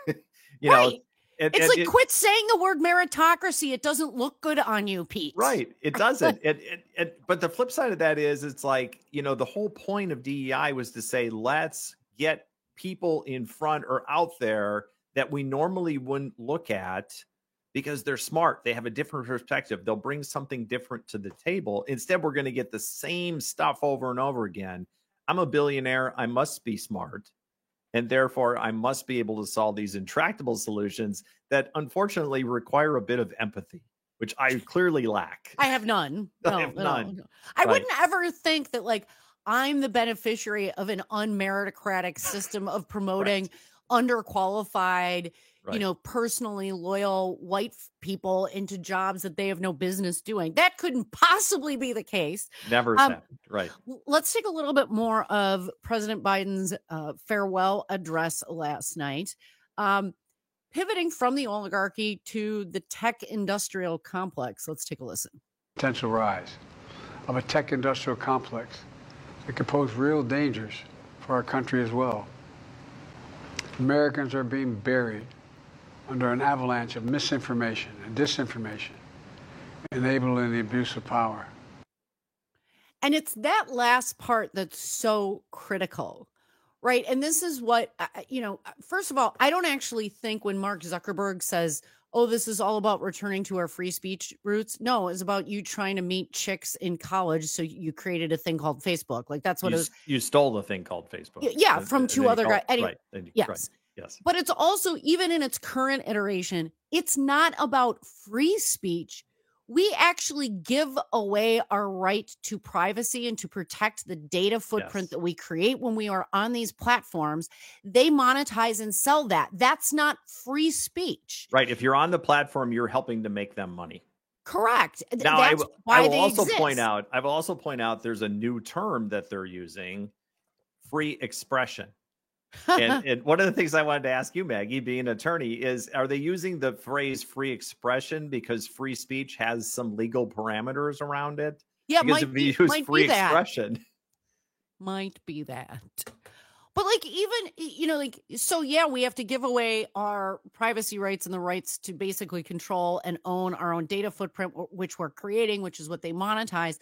you know, Right. and- It's and like, it- quit saying the word meritocracy. It doesn't look good on you, Pete. Right. It doesn't. it, it, it, but the flip side of that is, it's like, you know, the whole point of D E I was to say, let's get people in front or out there that we normally wouldn't look at because they're smart. They have a different perspective. They'll bring something different to the table. Instead, we're going to get the same stuff over and over again. I'm a billionaire. I must be smart. And therefore, I must be able to solve these intractable solutions that unfortunately require a bit of empathy, which I clearly lack. I have none. I No, have no, none. no. I Right. wouldn't ever think that, like, I'm the beneficiary of an unmeritocratic system of promoting underqualified, you Right. know, personally loyal white f- people into jobs that they have no business doing. That couldn't possibly be the case. Never has Um, happened. Right. L- Let's take a little bit more of President Biden's uh, farewell address last night. Um, pivoting from the oligarchy to the tech industrial complex. Let's take a listen. Potential rise of a tech industrial complex that could pose real dangers for our country as well. Americans are being buried under an avalanche of misinformation and disinformation, enabling the abuse of power. And it's that last part that's so critical, right? And this is what, uh, you know, first of all, I don't actually think when Mark Zuckerberg says, oh, this is all about returning to our free speech roots. No, it's about you trying to meet chicks in college. So you created a thing called Facebook. Like, that's what You, it s- was. you stole the thing called Facebook. Y- yeah, And- from and two then you other call- guys. Anyway, Right. and you- yes. right, Yes. But it's also, even in its current iteration, it's not about free speech we actually give away our right to privacy and to protect the data footprint Yes. that we create when we are on these platforms. They monetize and sell that. That's not free speech. Right. If you're on the platform, you're helping to make them money. Correct. Th- Now, I That's will, why I will they also exist. point out, I will also point out there's a new term that they're using, free expression. and, and one of the things I wanted to ask you, Maggie, being an attorney, is are they using the phrase free expression because free speech has some legal parameters around it? Yeah, because might if be- you use might be free that. expression, Might be that. But like even you know like so yeah, we have to give away our privacy rights and the rights to basically control and own our own data footprint, wh- which we're creating, which is what they monetize.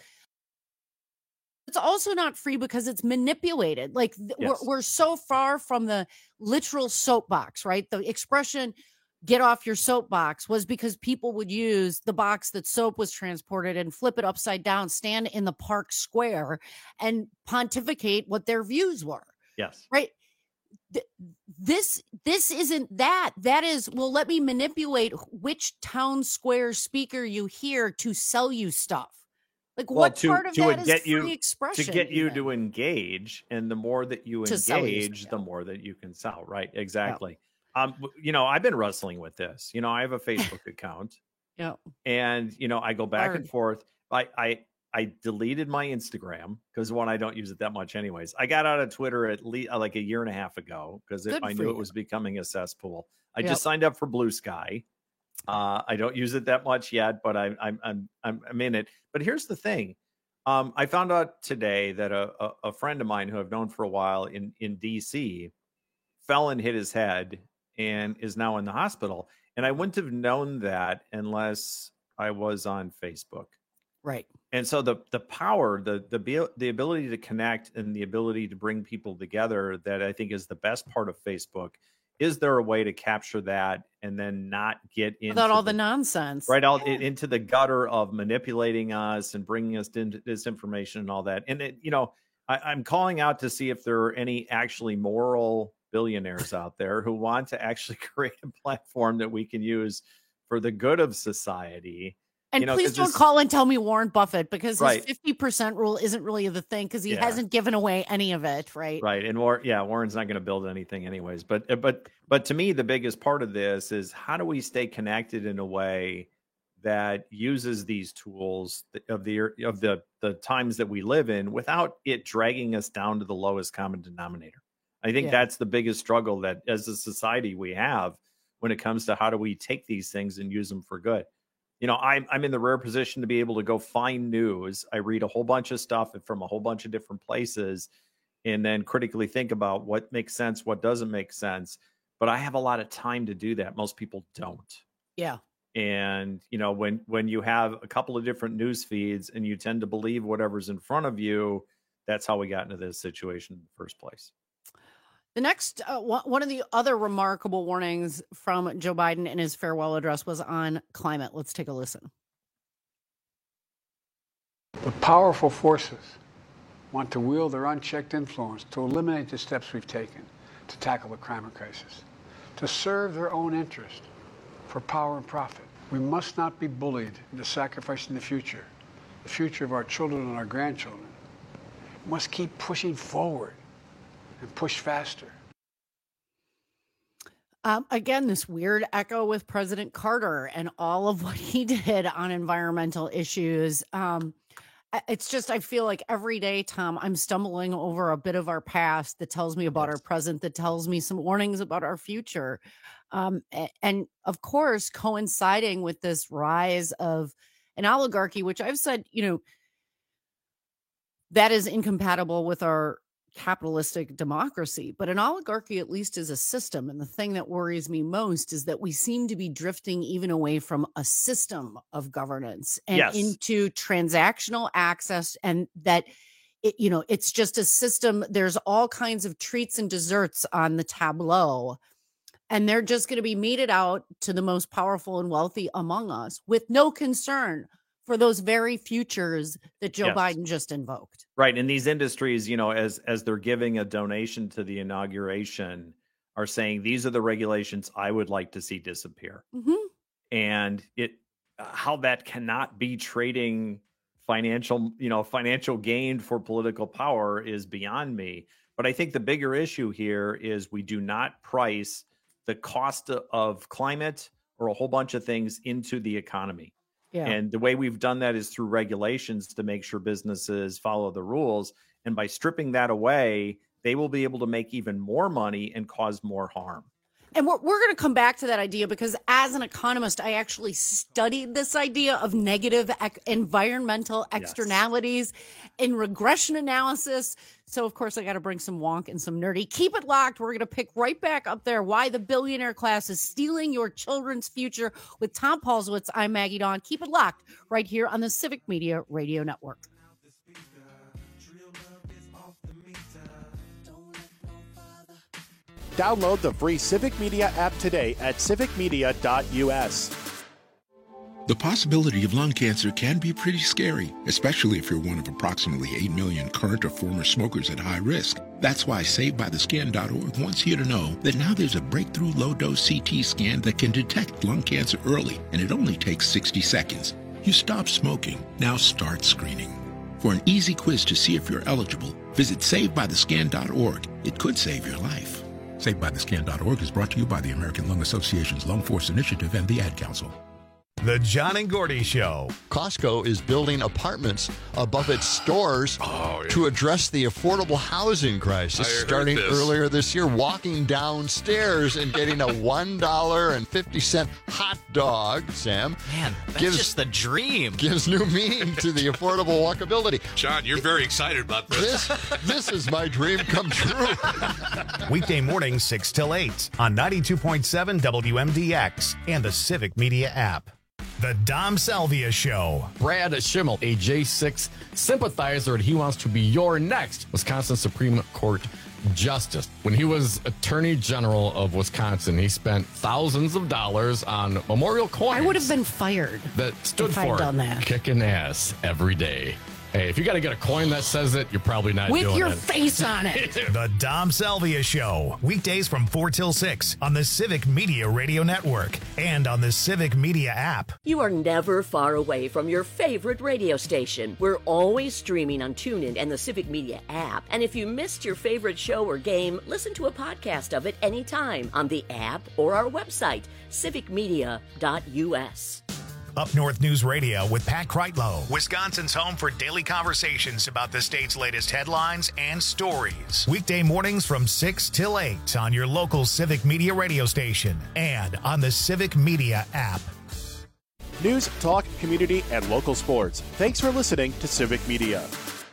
It's also not free because it's manipulated. Like th- Yes. we're, we're so far from the literal soapbox, right? The expression "get off your soapbox" was because people would use the box that soap was transported and flip it upside down, stand in the park square, and pontificate what their views were. yes. Right? Th- This this isn't that. That is, well, let me manipulate which town square speaker you hear to sell you stuff. Like Well, what to, part of to that is get free you expression? to get you even? to engage, and the more that you To sell you engage, the more that you can sell. Right? Exactly. Um, w- you know, I've been wrestling with this. You know, I have a Facebook account, Yeah. and you know, I go back and Hard. forth. I I I deleted my Instagram because one, I don't use it that much, anyways. I got out of Twitter at least like a year and a half ago because Good I for knew you. it was becoming a cesspool. I Yep. just signed up for Blue Sky. Uh, I don't use it that much yet, but I'm I'm I'm I'm, I'm in it. But here's the thing. Um, I found out today that a, a, a friend of mine who I've known for a while in, in D C fell and hit his head and is now in the hospital. And I wouldn't have known that unless I was on Facebook. Right. And so the the power, the the be- the ability to connect and the ability to bring people together, that I think is the best part of Facebook. Is there a way to capture that and then not get into Without all the nonsense. right out in- into the gutter of manipulating us and bringing us into disinformation and all that? And it, you know, I, I'm calling out to see if there are any actually moral billionaires out there who want to actually create a platform that we can use for the good of society. And You know, please 'cause don't this- call and tell me Warren Buffett, because his Right. fifty percent rule isn't really the thing because he Yeah. hasn't given away any of it, right? Right. And War, yeah, Warren's not going to build anything anyways. But uh, but but to me, the biggest part of this is how do we stay connected in a way that uses these tools th- of the of the the times that we live in without it dragging us down to the lowest common denominator. I think Yeah. that's the biggest struggle that as a society we have when it comes to how do we take these things and use them for good. You know, I'm I'm in the rare position to be able to go find news. I read a whole bunch of stuff from a whole bunch of different places and then critically think about what makes sense, what doesn't make sense. But I have a lot of time to do that. Most people don't. Yeah. And, you know, when when you have a couple of different news feeds and you tend to believe whatever's in front of you, that's how we got into this situation in the first place. The next, uh, one one of the other remarkable warnings from Joe Biden in his farewell address was on climate. Let's take a listen. The powerful forces want to wield their unchecked influence to eliminate the steps we've taken to tackle the climate crisis, to serve their own interest for power and profit. We must not be bullied into sacrificing the future, the future of our children and our grandchildren. We must keep pushing forward and push faster. Um, again, this weird echo with President Carter and all of what he did on environmental issues. Um, I- it's just, I feel like every day, Tom, I'm stumbling over a bit of our past that tells me about our present, that tells me some warnings about our future. Um, a- and of course, coinciding with this rise of an oligarchy, which I've said, you know, that is incompatible with our capitalistic democracy, but an oligarchy at least is a system. And the thing that worries me most is that we seem to be drifting even away from a system of governance and Yes. into transactional access, and that it, you know, it's just a system. There's all kinds of treats and desserts on the tableau, and they're just going to be meted out to the most powerful and wealthy among us with no concern for those very futures that Joe Yes. Biden just invoked. Right. And these industries, you know, as as they're giving a donation to the inauguration, are saying these are the regulations I would like to see disappear. Mhm. And it how that cannot be trading financial, you know, financial gain for political power is beyond me. But I think the bigger issue here is we do not price the cost of climate or a whole bunch of things into the economy. Yeah. And the way we've done that is through regulations to make sure businesses follow the rules. And by stripping that away, they will be able to make even more money and cause more harm. And we're, we're going to come back to that idea because as an economist, I actually studied this idea of negative ec- environmental externalities yes. in regression analysis. So, of course, I got to bring some wonk and some nerdy. Keep it locked. We're going to pick right back up there why the billionaire class is stealing your children's future with Tom Paulsowitz. I'm Maggie Dawn. Keep it locked right here on the Civic Media Radio Network. Download the free Civic Media app today at civic media dot u s. The possibility of lung cancer can be pretty scary, especially if you're one of approximately eight million current or former smokers at high risk. That's why Saved By The Scan dot org wants you to know that now there's a breakthrough low-dose C T scan that can detect lung cancer early, and it only takes sixty seconds. You stop smoking, now start screening. For an easy quiz to see if you're eligible, visit Saved By The Scan dot org. It could save your life. Saved By The Scan dot org is brought to you by the American Lung Association's Lung Force Initiative and the Ad Council. The John and Gordy Show. Costco is building apartments above its stores oh, yeah. to address the affordable housing crisis. Starting this. earlier this year, walking downstairs and getting a one dollar and fifty cent hot dog, Sam. Man, that's gives, just the dream. Gives new meaning to the affordable walkability. John, you're very excited about this. This, this is my dream come true. Weekday mornings, six till eight on ninety-two point seven W M D X and the Civic Media app. The Dom Salvia Show. Brad Schimmel, a J six sympathizer, and he wants to be your next Wisconsin Supreme Court Justice. When he was Attorney General of Wisconsin, he spent thousands of dollars on memorial coins. I would have been fired. That stood if for I'd done that. Kicking ass every day. Hey, if you got to get a coin that says it, you're probably not With doing your it. face on it. The Dom Salvia Show. Weekdays from four till six on the Civic Media Radio Network and on the Civic Media app. You are never far away from your favorite radio station. We're always streaming on TuneIn and the Civic Media app. And if you missed your favorite show or game, listen to a podcast of it anytime on the app or our website, civic media dot u s. Up North News Radio with Pat Kreitlow, Wisconsin's home for daily conversations about the state's latest headlines and stories. Weekday mornings from six till eight on your local Civic Media radio station and on the Civic Media app. News, talk, community, and local sports. Thanks for listening to Civic Media.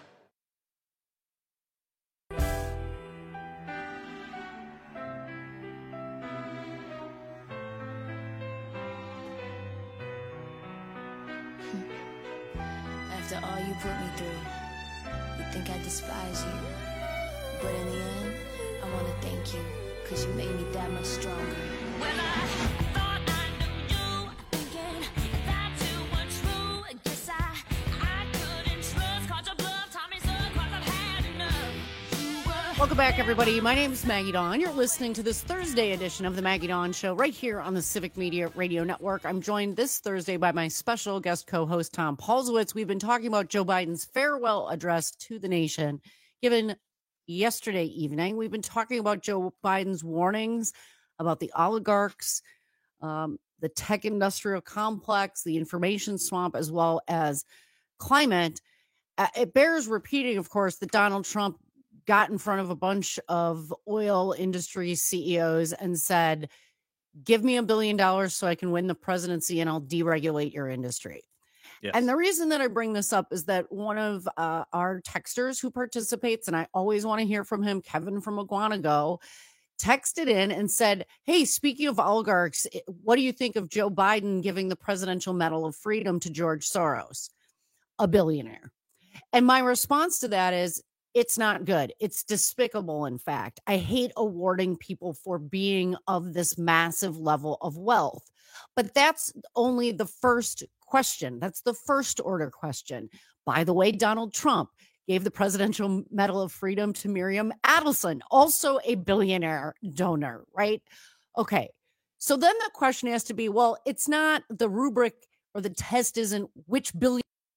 After all you put me through, you think I despise you. But in the end, I want to thank you, because you made me that much stronger. Well, I thought I knew you, thinking that you were true. I guess I, I couldn't trust, caught your bluff, taught me so, cause I've had enough. You were Welcome back, everybody. My name is Maggie Dawn. You're listening to this Thursday edition of the Maggie Dawn Show right here on the Civic Media Radio Network. I'm joined this Thursday by my special guest co-host, Tom Paulsowitz. We've been talking about Joe Biden's farewell address to the nation given yesterday evening. We've been talking about Joe Biden's warnings about the oligarchs, um, the tech industrial complex, the information swamp, as well as climate. Uh, it bears repeating, of course, that Donald Trump got in front of a bunch of oil industry C E Os and said, give me a billion dollars so I can win the presidency and I'll deregulate your industry. Yes. And the reason that I bring this up is that one of uh, our texters who participates, and I always want to hear from him, Kevin from Aguanago, texted in and said, hey, speaking of oligarchs, what do you think of Joe Biden giving the Presidential Medal of Freedom to George Soros, a billionaire? And my response to that is, it's not good. It's despicable, in fact. I hate awarding people for being of this massive level of wealth. But that's only the first question. That's the first order question. By the way, Donald Trump gave the Presidential Medal of Freedom to Miriam Adelson, also a billionaire donor, right? Okay. So then the question has to be, well, it's not the rubric or the test isn't which billion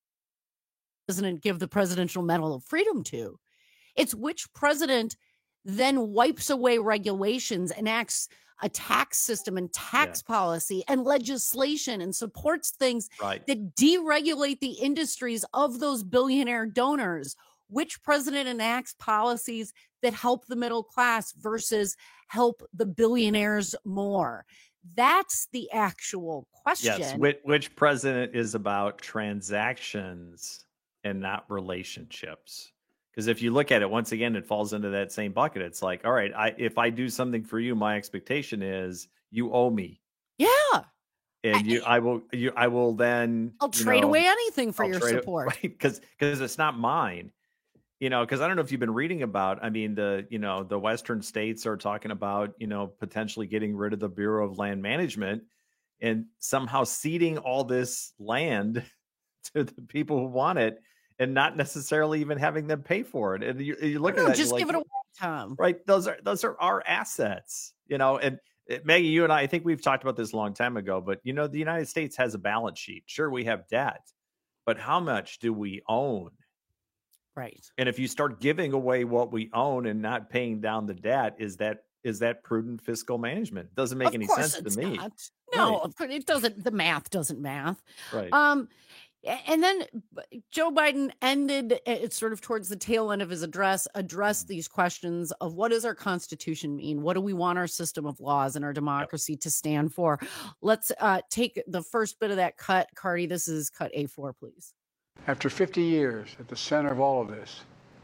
president give the Presidential Medal of Freedom to. It's which president then wipes away regulations, enacts a tax system and tax yeah. policy and legislation and supports things right. that deregulate the industries of those billionaire donors. Which president enacts policies that help the middle class versus help the billionaires more? That's the actual question. Yes, which, which president is about transactions and not relationships? Because if you look at it, once again, it falls into that same bucket. It's like, all right, I, if I do something for you, my expectation is you owe me. Yeah. And you, I will, you, I will then. I'll trade know, away anything for I'll your trade support. It, right? Because because it's not mine. You know, because I don't know if you've been reading about, I mean, the, you know, the Western states are talking about, you know, potentially getting rid of the Bureau of Land Management and somehow ceding all this land to the people who want it and not necessarily even having them pay for it. And you, you look no, at that, just like, give it away, Tom. Right. Those are, those are our assets, you know, and uh, Maggie, you and I, I think we've talked about this a long time ago, but, you know, the United States has a balance sheet. Sure, we have debt, but how much do we own? Right. And if you start giving away what we own and not paying down the debt, is that is that prudent fiscal management? Doesn't make of any course sense it's to me. Not. No, right. it doesn't. The math doesn't math. Right. Um, and then Joe Biden ended, it's sort of towards the tail end of his address, addressed these questions of what does our Constitution mean? What do we want our system of laws and our democracy yep. to stand for? Let's uh, take the first bit of that cut. Cardi, this is cut A four, please. After fifty years at the center of all of this,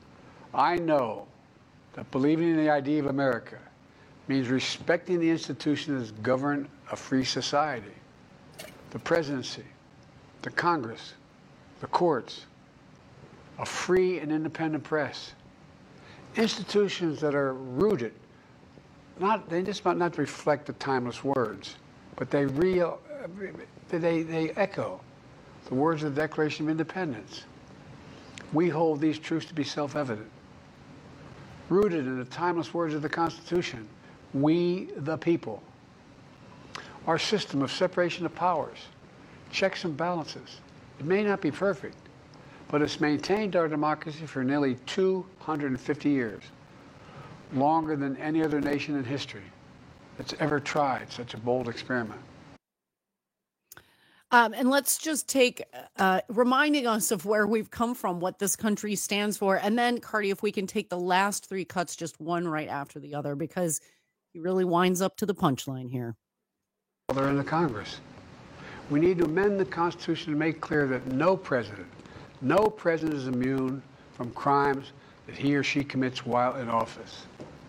I know that believing in the idea of America means respecting the institutions that govern a free society, the presidency, the Congress, the courts, a free and independent press, institutions that are rooted, not they just might not reflect the timeless words, but they real, they they echo the words of the Declaration of Independence. We hold these truths to be self-evident. Rooted in the timeless words of the Constitution, we the people. Our system of separation of powers, checks and balances. It may not be perfect, but it's maintained our democracy for nearly two hundred fifty years, longer than any other nation in history that's ever tried such a bold experiment. Um, and let's just take, uh, reminding us of where we've come from, what this country stands for. And then, Cardi, if we can take the last three cuts, just one right after the other, because he really winds up to the punchline here. They're in the Congress. We need to amend the Constitution to make clear that no president, no president is immune from crimes that he or she commits while in office.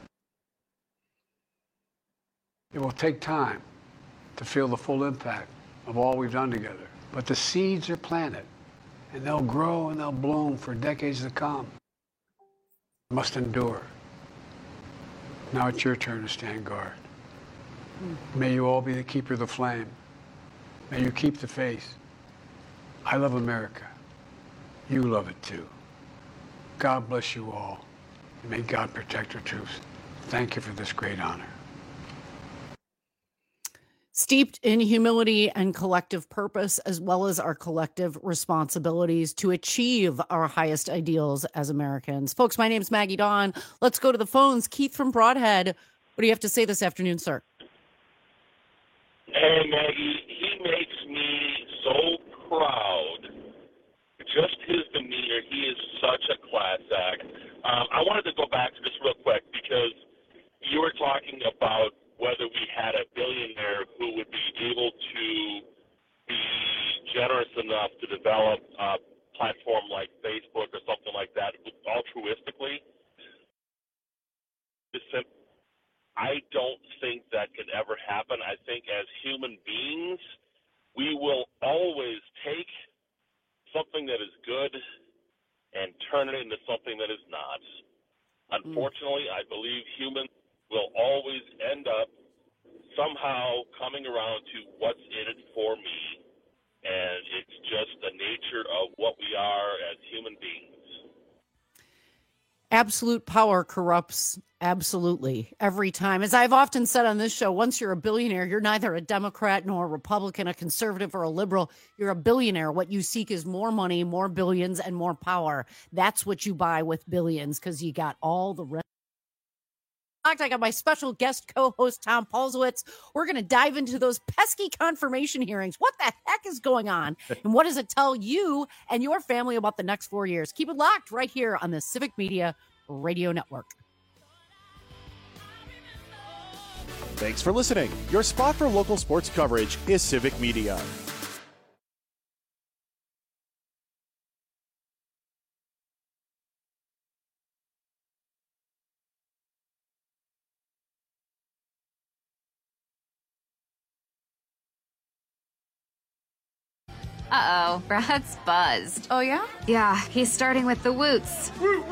It will take time to feel the full impact of all we've done together. But the seeds are planted, and they'll grow and they'll bloom for decades to come. We must endure. Now it's your turn to stand guard. May you all be the keeper of the flame. May you keep the faith. I love America. You love it too. God bless you all. And may God protect our troops. Thank you for this great honor. Steeped in humility and collective purpose, as well as our collective responsibilities to achieve our highest ideals as Americans. Folks, my name's Maggie Dawn. Let's go to the phones. Keith from Broadhead. What do you have to say this afternoon, sir? Hey, Maggie. He makes me so proud. Just his demeanor. He is such a class act. Um, I wanted to go back to this real quick because you were talking about whether we had a billionaire who would be able to be generous enough to develop a platform like Facebook or something like that altruistically. I don't think that could ever happen. I think as human beings, we will always take something that is good and turn it into something that is not. Unfortunately, I believe humans will always end up somehow coming around to what's in it for me, and it's just the nature of what we are as human beings. Absolute power corrupts absolutely every time. As I've often said on this show, once you're a billionaire, you're neither a Democrat nor a Republican, a conservative or a liberal. You're a billionaire. What you seek is more money, more billions, and more power. That's what you buy with billions, because you got all the rest. I got my special guest co-host, Tom Paulsowitz. We're going to dive into those pesky confirmation hearings. What the heck is going on? And what does it tell you and your family about the next four years? Keep it locked right here on the Civic Media Radio Network. Thanks for listening. Your spot for local sports coverage is Civic Media. Uh-oh, Brad's buzzed. Oh, yeah? Yeah, he's starting with the woots.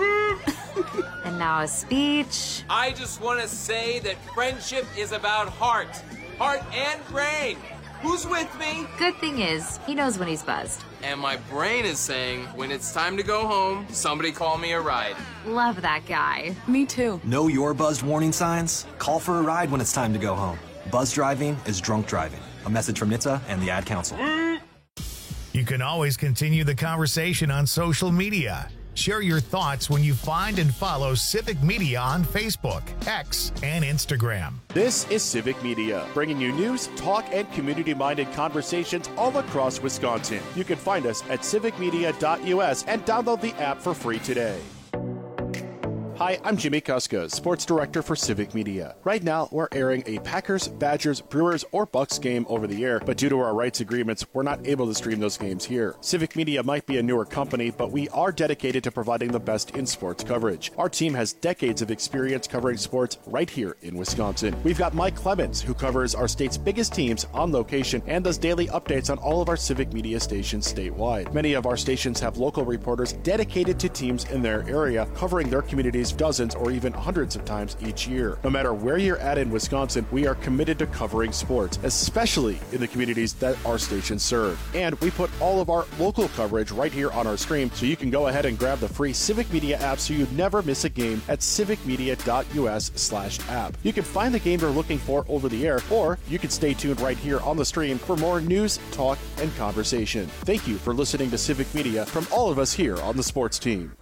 And now a speech. I just want to say that friendship is about heart. Heart and brain. Who's with me? Good thing is, he knows when he's buzzed. And my brain is saying, when it's time to go home, somebody call me a ride. Love that guy. Me too. Know your buzzed warning signs? Call for a ride when it's time to go home. Buzz driving is drunk driving. A message from N H T S A and the Ad Council. You can always continue the conversation on social media. Share your thoughts when you find and follow Civic Media on Facebook, X, and Instagram. This is Civic Media, bringing you news, talk, and community-minded conversations all across Wisconsin. You can find us at civic media dot U S and download the app for free today. Hi, I'm Jimmy Kuska, Sports Director for Civic Media. Right now, we're airing a Packers, Badgers, Brewers, or Bucks game over the air, but due to our rights agreements, we're not able to stream those games here. Civic Media might be a newer company, but we are dedicated to providing the best in sports coverage. Our team has decades of experience covering sports right here in Wisconsin. We've got Mike Clemens, who covers our state's biggest teams on location and does daily updates on all of our Civic Media stations statewide. Many of our stations have local reporters dedicated to teams in their area, covering their communities dozens or even hundreds of times each year. No matter where you're at in Wisconsin, we are committed to covering sports, especially in the communities that our stations serve. And we put all of our local coverage right here on our stream, so you can go ahead and grab the free Civic Media app so you never miss a game at civic media dot U S slash app. You can find the game you're looking for over the air, or you can stay tuned right here on the stream for more news, talk, and conversation. Thank you for listening to Civic Media from all of us here on the sports team.